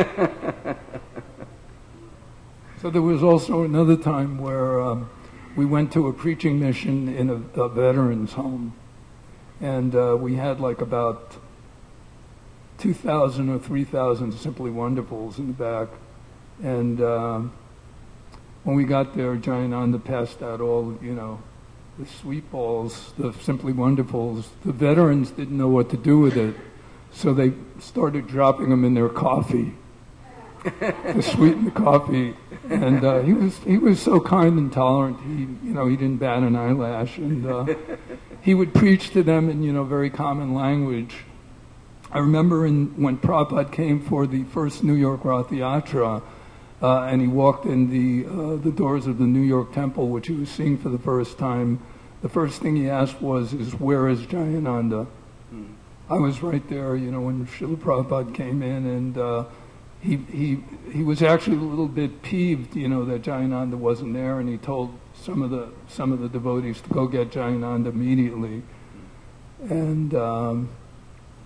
So there was also another time where um, we went to a preaching mission in a, a veterans home, and uh, we had like about two thousand or three thousand Simply Wonderfuls in the back. And um, when we got there, Jayananda passed out all, you know, the sweet balls, the Simply Wonderfuls. The veterans didn't know what to do with it, so they started dropping them in their coffee to sweeten the coffee. And uh, he was he was so kind and tolerant. He you know he didn't bat an eyelash, and uh, he would preach to them in you know very common language. I remember in, when Prabhupada came for the first New York Rath Yatra, uh, and he walked in the uh, the doors of the New York Temple, which he was seeing for the first time. The first thing he asked was, "Is where is Jayananda?" Hmm. I was right there, you know, when Srila Prabhupada came in, and uh, he he he was actually a little bit peeved, you know, that Jayananda wasn't there, and he told some of the some of the devotees to go get Jayananda immediately. And um,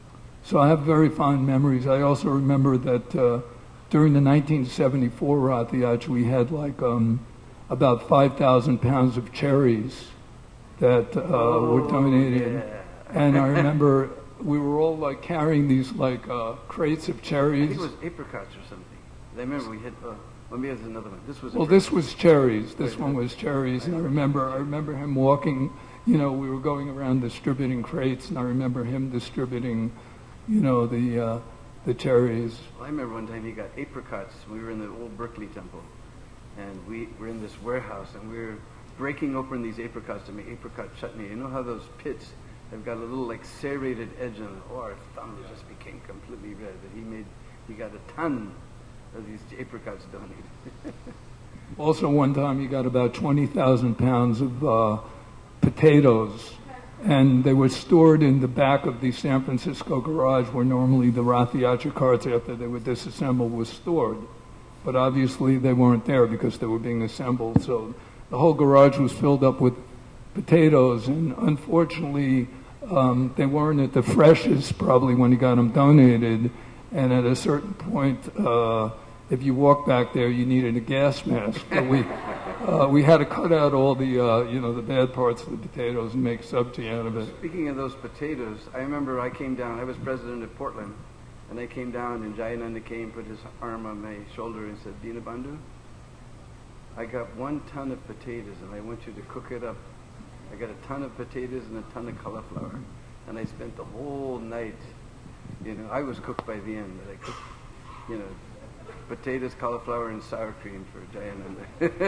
So I have very fond memories. I also remember that uh, during the nineteen seventy-four Rath Yatra, we had like um, about five thousand pounds of cherries that uh, oh, were donated. Yeah. And I remember we were all like carrying these like uh, crates of cherries. I think it was apricots or something. I remember we had, uh, well, maybe there's another one. This was Well, this was cherries. This one was cherries. And I remember, I remember him walking, you know, we were going around distributing crates, and I remember him distributing, you know, the uh, the cherries. Well, I remember one time he got apricots. We were in the old Berkeley temple, and we were in this warehouse, and we were breaking open these apricots to make apricot chutney. You know how those pits have got a little like serrated edge on it? Oh, our thumb just became completely red. But he made, he got a ton of these apricots donated. Also, one time he got about twenty thousand pounds of uh, potatoes, and they were stored in the back of the San Francisco garage where normally the Rath Yatra carts, after they were disassembled, were stored. But obviously they weren't there because they were being assembled. So the whole garage was filled up with potatoes, and unfortunately um, they weren't at the freshest probably when he got them donated. And at a certain point, uh, if you walked back there, you needed a gas mask. But we uh, we had to cut out all the uh, you know the bad parts of the potatoes and make subji out of it. Speaking of those potatoes, I remember I came down. I was president of Portland, and I came down, and Jayananda came, put his arm on my shoulder, and said, "Dinabandhu, I got one ton of potatoes, and I want you to cook it up. I got a ton of potatoes and a ton of cauliflower." And I spent the whole night, you know, I was cooked by the end, but I cooked, you know, potatoes, cauliflower, and sour cream for Jayananda.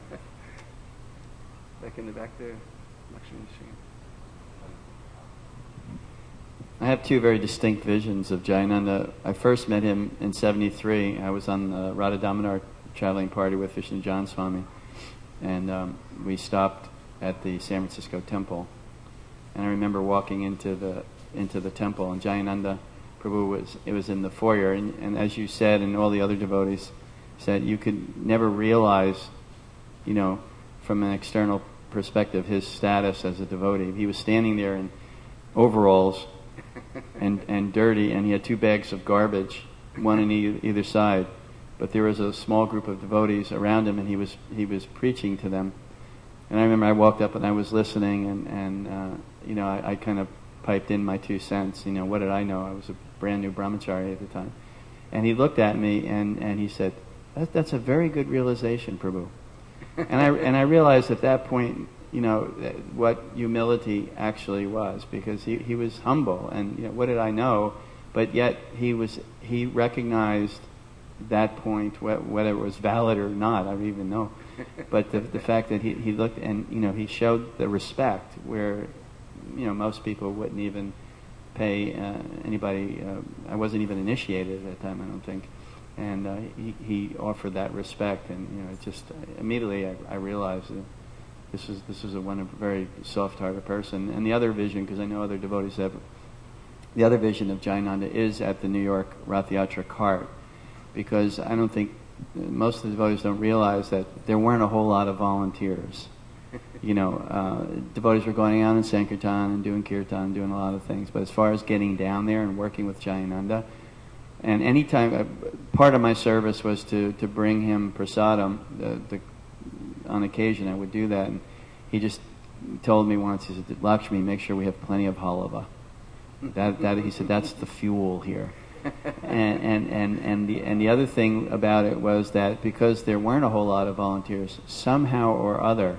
Back in the back there, Lakshmi Singh. I have two very distinct visions of Jayananda. I first met him in seventy-three. I was on the Radha Damodar traveling party with Vishnu John Swami, and um, we stopped at the San Francisco temple. And I remember walking into the into the temple, and Jayananda Prabhu was it was in the foyer, and, and as you said, and all the other devotees said, you could never realize, you know, from an external perspective, his status as a devotee. He was standing there in overalls and and dirty, and he had two bags of garbage, one on e- either side. But there was a small group of devotees around him, and he was he was preaching to them. And I remember I walked up and I was listening, and and uh, you know I, I kind of piped in my two cents. You know, what did I know? I was a brand new brahmachari at the time. And he looked at me and, and he said, that, "That's a very good realization, Prabhu." and I and I realized at that point, you know, what humility actually was, because he, he was humble, and you know, what did I know? But yet he was he recognized that point, whether it was valid or not, I don't even know. But the the fact that he, he looked and you know he showed the respect where you know most people wouldn't even pay uh, anybody. Uh, I wasn't even initiated at that time, I don't think, and uh, he he offered that respect, and you know it just immediately I, I realized that this is this is a one a very soft-hearted person. And the other vision, because I know other devotees have, the other vision of Jayananda is at the New York Rath Yatra cart, because I don't think most of the devotees don't realize that there weren't a whole lot of volunteers. You know, uh, devotees were going out in Sankirtan and doing kirtan, doing a lot of things. But as far as getting down there and working with Jayananda, and any time, uh, part of my service was to, to bring him prasadam. The, the, on occasion, I would do that. And he just told me once, he said, "Lakshmi, make sure we have plenty of halava." That, that he said, that's the fuel here. and, and, and, and, the, and the other thing about it was that because there weren't a whole lot of volunteers, somehow or other,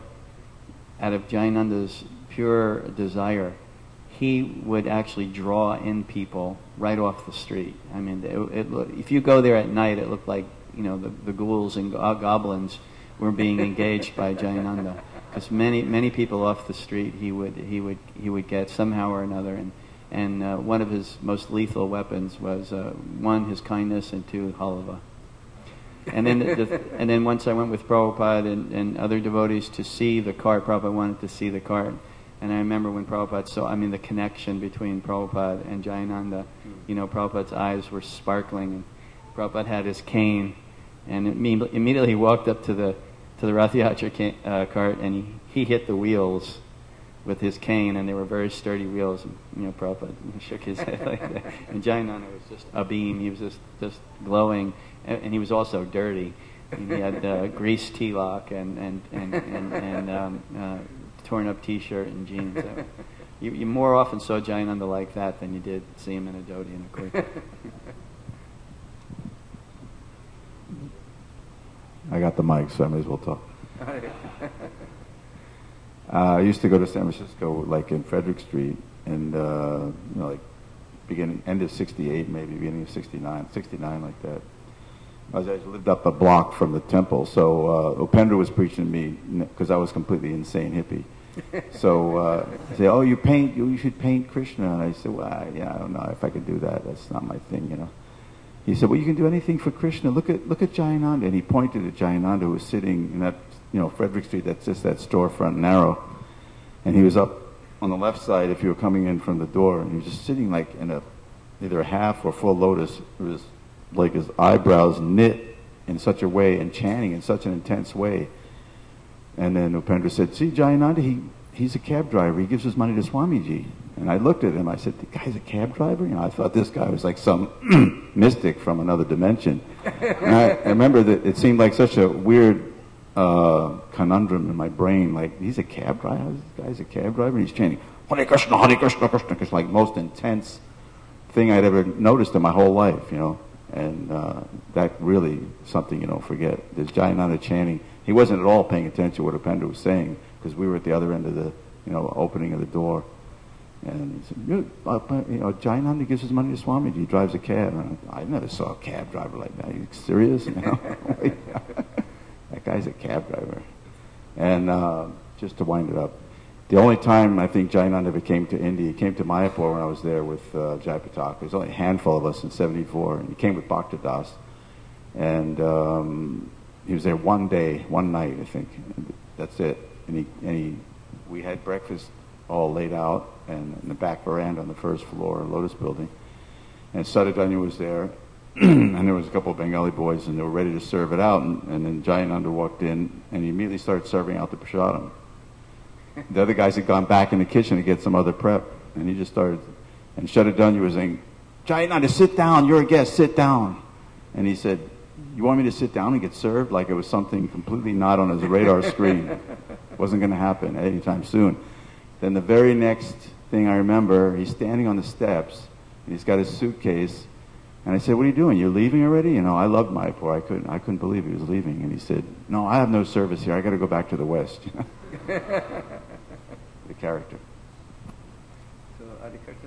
out of Jayananda's pure desire, he would actually draw in people right off the street. I mean, it, it, if you go there at night, it looked like, you know, the, the ghouls and go- goblins were being engaged by Jayananda. Because many, many people off the street he would, he would, he would get somehow or another. And, And uh, one of his most lethal weapons was uh, one, his kindness, and two, halava. And then, the, and then once I went with Prabhupada and, and other devotees to see the cart. Prabhupada wanted to see the cart, and I remember when Prabhupada saw, I mean, the connection between Prabhupada and Jayananda. You know, Prabhupada's eyes were sparkling, and Prabhupada had his cane, and imme- immediately he walked up to the to the Rath Yatra ca- uh, cart, and he, he hit the wheels. with his cane, and they were very sturdy wheels. And, you know, Prabhupada shook his head like that. And Jayananda was just a beam. He was just, just glowing, and, and he was also dirty. And he had uh, greased tilak and and and and, and um, uh, torn up T-shirt and jeans. So you, you more often saw Jayananda like that than you did see him in a dhoti and a kurta. I got the mic, so I may as well talk. Uh, I used to go to San Francisco, like in Frederick Street, and uh, you know, like beginning, end of sixty-eight, maybe beginning of sixty-nine, sixty-nine, like that. I, was, I lived up a block from the temple, so uh, Upendra was preaching to me because I was completely insane hippie. So uh, I said, "Oh, you paint? You, you should paint Krishna." And I said, "Well, I, yeah, I don't know if I could do that. That's not my thing, you know." He said, "Well, you can do anything for Krishna. Look at look at Jayananda." And he pointed at Jayananda, who was sitting in that, you know, Frederick Street. That's just that storefront narrow. And he was up on the left side if you were coming in from the door, and he was just sitting like in a either a half or full lotus. It was like his eyebrows knit in such a way and chanting in such an intense way. And then Upendra said, "See, Jayananda, he he's a cab driver. He gives his money to Swamiji." And I looked at him. I said, "The guy's a cab driver?" You know, I thought this guy was like some mystic from another dimension. And I, I remember that it seemed like such a weird uh, conundrum in my brain. Like, he's a cab driver? This guy's a cab driver? And he's chanting, "Hare Krishna, Hare Krishna, Krishna." It's like most intense thing I'd ever noticed in my whole life, you know. And uh, that really something you don't forget. There's Jayananda chanting. He wasn't at all paying attention to what Upendra was saying because we were at the other end of the, you know, opening of the door. And he said, you know, you know, Jayananda gives his money to Swamiji. He drives a cab. And I, I never saw a cab driver like that. Are you serious? You know? That guy's a cab driver. And uh, just to wind it up, the only time I think Jayananda ever came to India, he came to Mayapur when I was there with uh, Jayapataka. There was only a handful of us in seventy-four. And he came with Bhaktadas. And um, he was there one day, one night, I think. And that's it. And he, and he, we had breakfast all laid out and in the back veranda on the first floor of Lotus Building. And Sadhudanya was there, and there was a couple of Bengali boys, and they were ready to serve it out. And, and then Jayananda walked in, and he immediately started serving out the prasadam. The other guys had gone back in the kitchen to get some other prep, and he just started. And Sadhudanya was saying, "Jayananda, sit down. You're a guest. Sit down." And he said, "You want me to sit down and get served?" Like it was something completely not on his radar screen. It wasn't going to happen anytime soon. Then the very next thing I remember, he's standing on the steps, and he's got his suitcase, and I said, "What are you doing? You're leaving already?" You know, I loved Mayapur. I couldn't, I couldn't believe he was leaving. And he said, "No, I have no service here. I got to go back to the West." The character. So, Adhikata?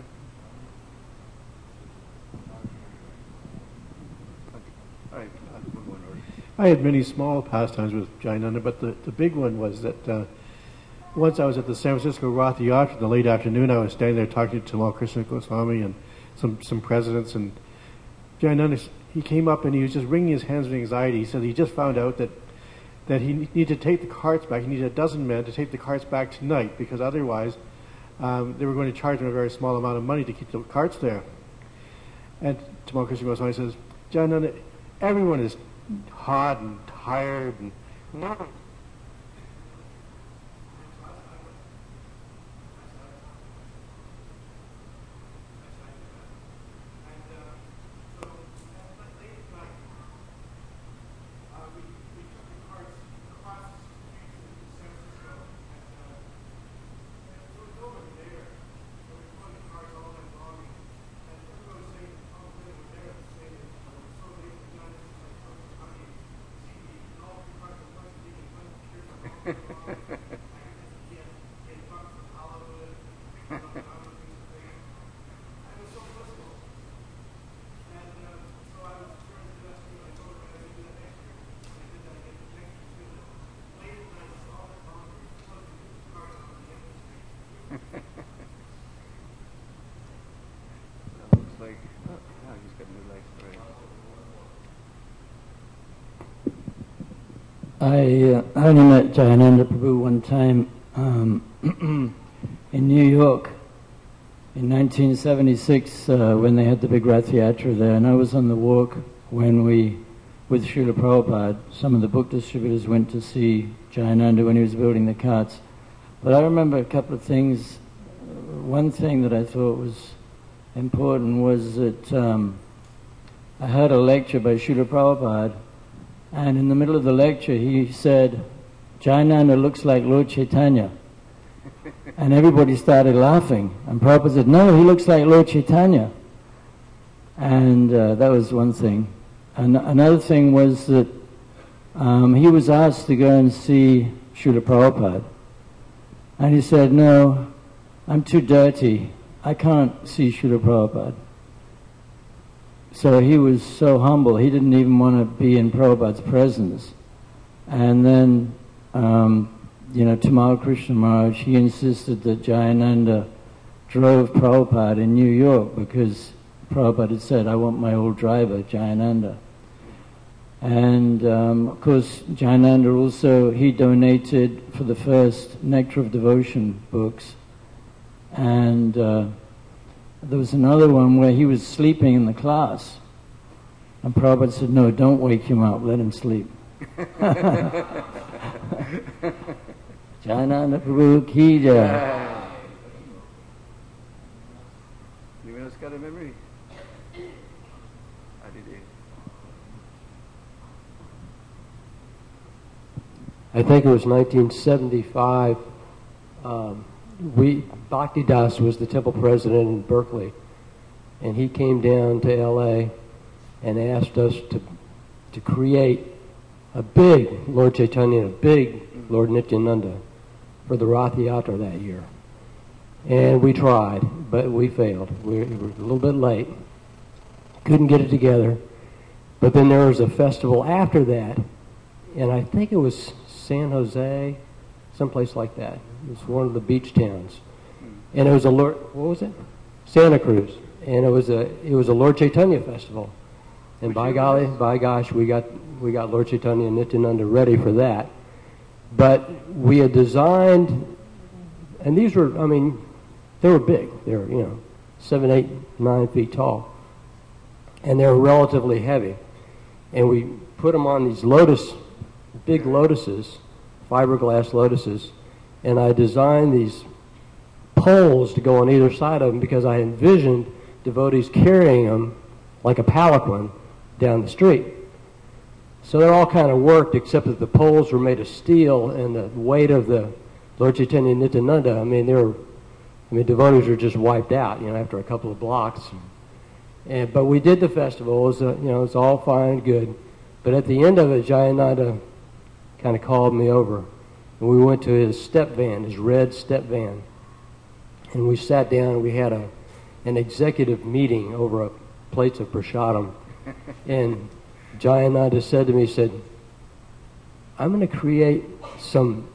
All right, we'll go in order. I had many small pastimes with Jayananda, but the, the big one was that uh, once I was at the San Francisco Rath Yatra in the late afternoon. I was standing there talking to Tamal Krishna Goswami and some, some presidents, and Jayananda, he came up and he was just wringing his hands with anxiety. He said he just found out that, that he needed to take the carts back. He needed a dozen men to take the carts back tonight because otherwise um, they were going to charge him a very small amount of money to keep the carts there. And Tamal Krishna Goswami says, "Jayananda, everyone is hot and tired and Looks like, oh, oh, he's got new legs already. I uh, only met Jayananda Prabhu one time um, in New York in nineteen seventy-six uh, when they had the big Rath Yatra there, and I was on the walk when we, with Srila Prabhupada, some of the book distributors went to see Jayananda when he was building the carts. But I remember a couple of things. One thing that I thought was important was that um, I heard a lecture by Srila Prabhupada, and in the middle of the lecture he said, "Jayananda looks like Lord Chaitanya." And everybody started laughing. And Prabhupada said, "No, he looks like Lord Chaitanya." And uh, that was one thing. And another thing was that um, he was asked to go and see Srila Prabhupada. And he said, "No, I'm too dirty. I can't see Srila Prabhupada." So he was so humble, he didn't even want to be in Prabhupada's presence. And then, um, you know, Tamal Krishna Maharaj, he insisted that Jayananda drove Prabhupada in New York because Prabhupada had said, "I want my old driver, Jayananda." And um, of course, Jayananda also, he donated for the first Nectar of Devotion books. And uh, there was another one where he was sleeping in the class. And Prabhupada said, "No, don't wake him up, let him sleep." Jayananda Prabhu ki jai. Anyone else got a memory? I think it was nineteen seventy-five. Um, we Bhaktidas was the temple president in Berkeley, and he came down to L A and asked us to to create a big Lord Chaitanya, a big Lord Nityananda for the Rath Yatra that year. And we tried, but we failed. We were a little bit late. Couldn't get it together. But then there was a festival after that, and I think it was San Jose, someplace like that. It was one of the beach towns. And it was a Lord, what was it? Santa Cruz. And it was a it was a Lord Chaitanya festival. And by golly, by gosh, we got we got Lord Chaitanya and Nityananda ready for that. But we had designed, and these were, I mean, they were big. They were, you know, seven, eight, nine feet tall. And they were relatively heavy. And we put them on these lotus, big lotuses, fiberglass lotuses, and I designed these poles to go on either side of them because I envisioned devotees carrying them like a palanquin down the street. So they all kind of worked, except that the poles were made of steel, and the weight of the Lord Chaitanya and Nityananda, I mean, they were, I mean, devotees were just wiped out, you know, after a couple of blocks. And, but we did the festival. It was, uh, you know, it's all fine and good. But at the end of it, Jayananda kind of called me over, and we went to his step van, his red step van, and we sat down and we had a an executive meeting over a plates of prasadam. And Jayananda said to me, he said, "I'm going to create some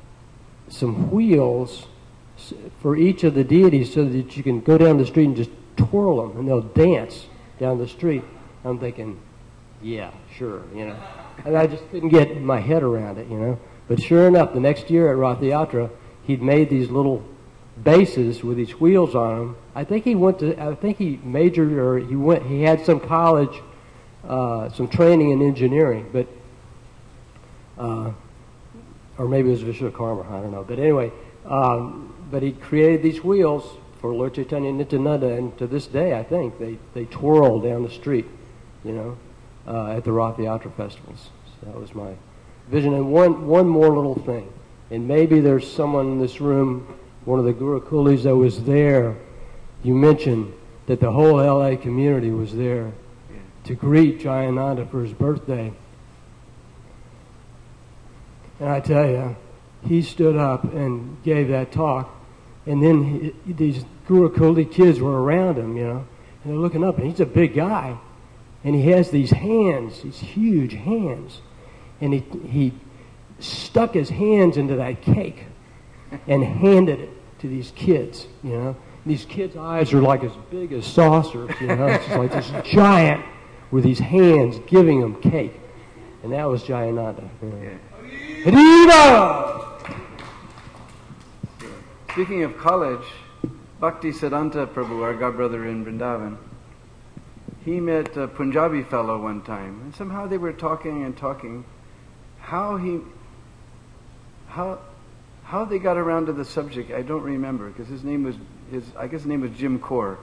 some wheels for each of the deities so that you can go down the street and just twirl them, and they'll dance down the street." I'm thinking, yeah, sure, you know. And I just couldn't get my head around it, you know. But sure enough, the next year at Rath Yatra, he'd made these little bases with these wheels on them. I think he went to, I think he majored, or he went, he had some college, uh, some training in engineering, but, uh, or maybe it was Vishwakarma, I don't know. But anyway, um, but he created these wheels for Lord Chaitanya and Nityananda, and to this day, I think, they, they twirl down the street, you know, uh, at the Rath Yatra festivals. So that was my vision. And one, one more little thing, and maybe there's someone in this room, one of the Gurukulis that was there. You mentioned that the whole L A community was there to greet Jayananda for his birthday. And I tell you, he stood up and gave that talk, and then he, these Gurukuli kids were around him, you know, and they're looking up, and he's a big guy, and he has these hands, these huge hands, and he he stuck his hands into that cake and handed it to these kids, you know. These kids' eyes are like as big as saucers, you know. It's just like this giant with these hands giving them cake, and that was Jayananda. You know. Speaking of college, Bhakti Siddhanta Prabhu, our godbrother in Vrindavan, he met a Punjabi fellow one time, and somehow they were talking and talking. How he, how, how they got around to the subject, I don't remember, because his name was, his I guess his name was Jim Kaur.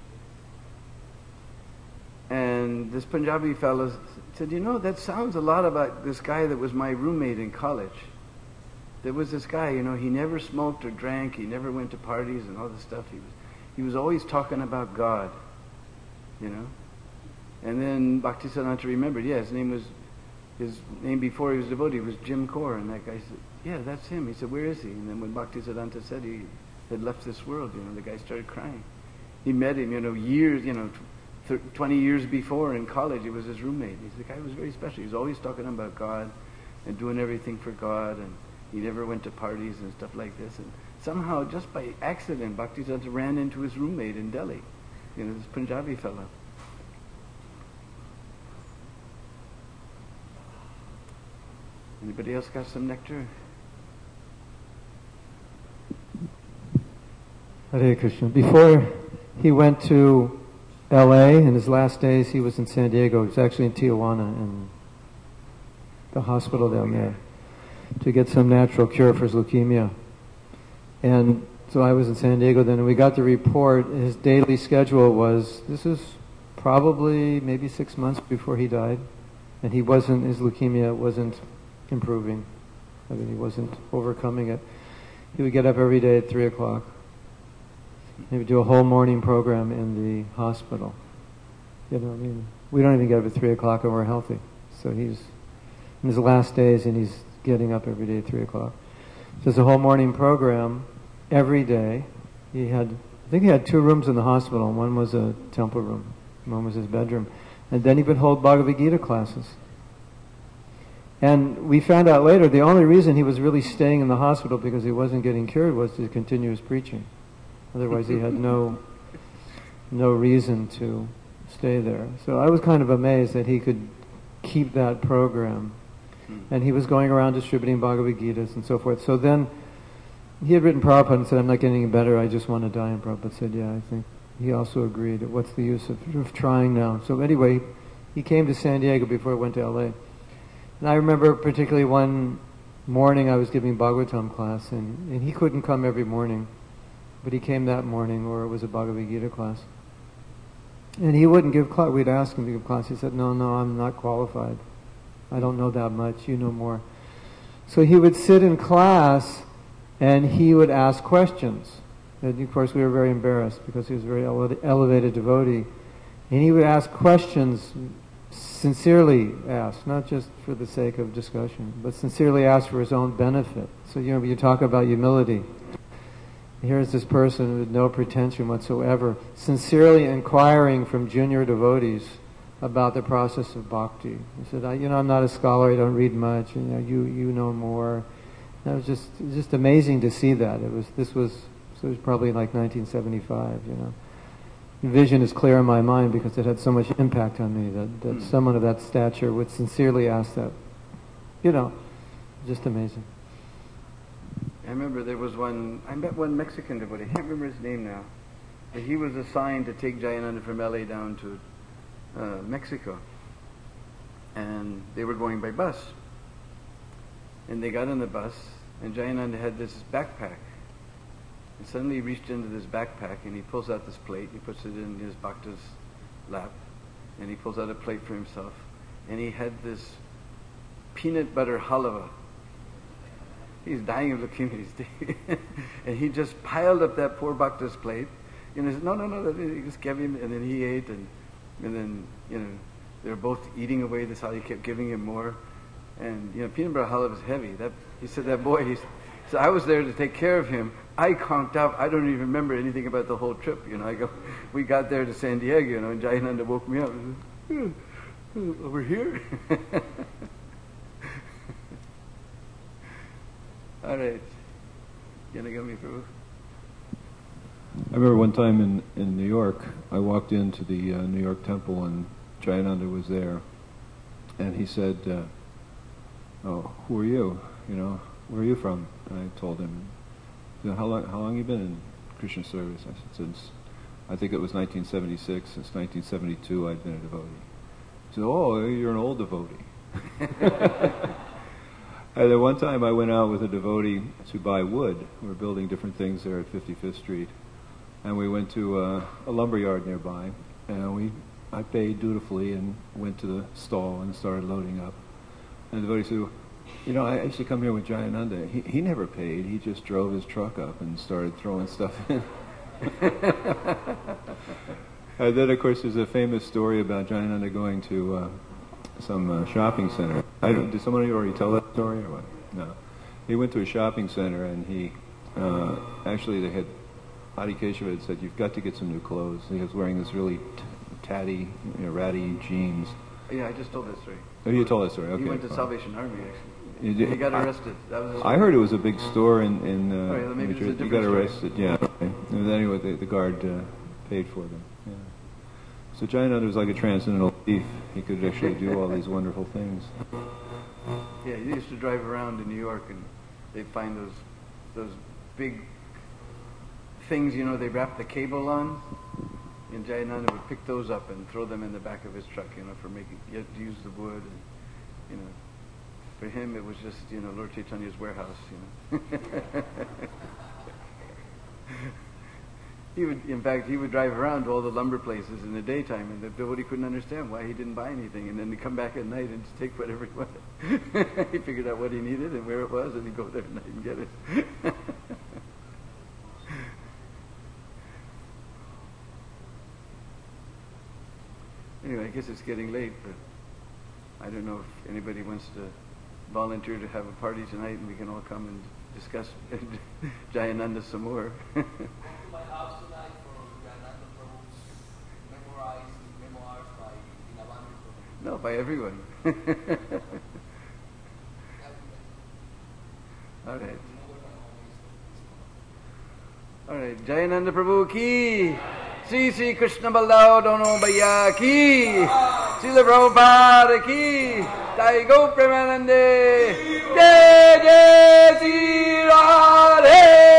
And this Punjabi fellow said, you know, that sounds a lot about this guy that was my roommate in college. There was this guy, you know, he never smoked or drank, he never went to parties and all this stuff. He was, he was always talking about God, you know. And then Bhaktisiddhanta remembered, yeah, his name was, his name before he was devotee was Jim Kaur. And that guy said, yeah, that's him. He said, where is he? And then when Bhaktisiddhanta said he had left this world, you know, the guy started crying. He met him, you know, years, you know, twenty years before in college. He was his roommate. He said, the guy was very special. He was always talking about God and doing everything for God, and he never went to parties and stuff like this. And somehow, just by accident, Bhaktisiddhanta ran into his roommate in Delhi, you know, this Punjabi fellow. Anybody else got some nectar? Hare Krishna. Before he went to L A, in his last days, he was in San Diego. He was actually in Tijuana, in the hospital down there, to get some natural cure for his leukemia. And so I was in San Diego then, and we got the report. His daily schedule was, this is probably maybe six months before he died, and he wasn't, his leukemia wasn't improving. I mean, he wasn't overcoming it. He would get up every day at three o'clock. He would do a whole morning program in the hospital. You know, I mean, we don't even get up at three o'clock and we're healthy. So he's in his last days and he's getting up every day at three o'clock. So it's a whole morning program every day. He had, I think he had two rooms in the hospital. One was a temple room. One was his bedroom. And then he would hold Bhagavad Gita classes. And we found out later the only reason he was really staying in the hospital because he wasn't getting cured was to continue his preaching. Otherwise, he had no no reason to stay there. So I was kind of amazed that he could keep that program. And he was going around distributing Bhagavad Gitas and so forth. So then he had written Prabhupada and said, I'm not getting any better, I just want to die. And Prabhupada said, yeah, I think he also agreed. What's the use of, of trying now? So anyway, he came to San Diego before he went to L A. And I remember particularly one morning I was giving Bhagavatam class, and, and he couldn't come every morning. But he came that morning, or it was a Bhagavad Gita class. And he wouldn't give class. We'd ask him to give class. He said, no, no, I'm not qualified. I don't know that much. You know more. So he would sit in class, and he would ask questions. And of course, we were very embarrassed because he was a very ele- elevated devotee. And he would ask questions, sincerely asked, not just for the sake of discussion, but sincerely asked for his own benefit. So, you know, you talk about humility. Here's this person with no pretension whatsoever, sincerely inquiring from junior devotees about the process of bhakti. He said, I, you know, I'm not a scholar, I don't read much, you know, you, you know more. And it was just it was just amazing to see that. It was this was so it was probably like nineteen seventy-five, you know. The vision is clear in my mind because it had so much impact on me that, that mm. someone of that stature would sincerely ask that. You know, just amazing. I remember there was one, I met one Mexican devotee, I can't remember his name now, but he was assigned to take Jayananda from L A down to uh, Mexico. And they were going by bus. And they got on the bus, and Jayananda had this backpack. And suddenly he reached into this backpack, and he pulls out this plate, he puts it in his bhakta's lap, and he pulls out a plate for himself. And he had this peanut butter halava. He's dying of leukemia. And he just piled up that poor bhakta's plate. And he said, no, no, no. He just gave him, and then he ate, and and then, you know, they were both eating away this halava. He kept giving him more. And, you know, peanut butter halava is heavy. That, he said, that boy, he so I was there to take care of him. I conked out. I don't even remember anything about the whole trip. You know, I go, we got there to San Diego, you know, and Jayananda woke me up. Said, over here? All right. Yanagami Prabhu. I remember one time in, in New York, I walked into the uh, New York temple and Jayananda was there. And he said, uh, oh, who are you? You know, where are you from? And I told him, you know, how long how long have you been in Krishna service? I said, since, I think it was nineteen seventy-six, since nineteen seventy-two I'd been a devotee. He said, oh, you're an old devotee. And then one time I went out with a devotee to buy wood. We were building different things there at fifty-fifth Street. And we went to uh, a lumber yard nearby. And we, I paid dutifully and went to the stall and started loading up. And the devotee said, you know, I used to come here with Jayananda. He, he never paid. He just drove his truck up and started throwing stuff in. And then, of course, there's a famous story about Jayananda going to uh, some uh, shopping center. I don't, did somebody already tell that story or what? No. He went to a shopping center and he, uh, actually they had, Adi Keshava had said, you've got to get some new clothes. He was wearing this really t- tatty, you know, ratty jeans. Yeah, I just told that story. Oh, you told that story, okay. He went to fine. Salvation Army, actually. You did, he got I, arrested. That was his I heard it was a big store in, in uh, oh, yeah, maybe New Jersey. it's a He got different arrested, yeah. Okay. And anyway, the, the guard uh, paid for them. Yeah. So Jayananda was like a transcendental thief. He could actually do all these wonderful things. Yeah, he used to drive around in New York and they'd find those those big things, you know, they wrap the cable on. And Jayananda would pick those up and throw them in the back of his truck, you know, for making, you had to use the wood. And, you know, for him it was just, you know, Lord Chaitanya's warehouse, you know. He would, in fact, he would drive around to all the lumber places in the daytime, and the devotee couldn't understand why he didn't buy anything, and then he'd come back at night and just take whatever he wanted. He figured out what he needed and where it was, and he'd go there at night and get it. Anyway, I guess it's getting late, but I don't know if anybody wants to volunteer to have a party tonight, and we can all come and discuss Jayananda some more. My house tonight for Jayananda Prabhu's memorized memoirs by Dinabandhu Prabhu. No, by everyone. All right. All right. Jayananda Prabhu ki, Sri Sri Krishna Baldao Dono Bhaiya ki, Srila Prabhupada ki, Jai Go Premanande, Jai Jai Sri Radhe.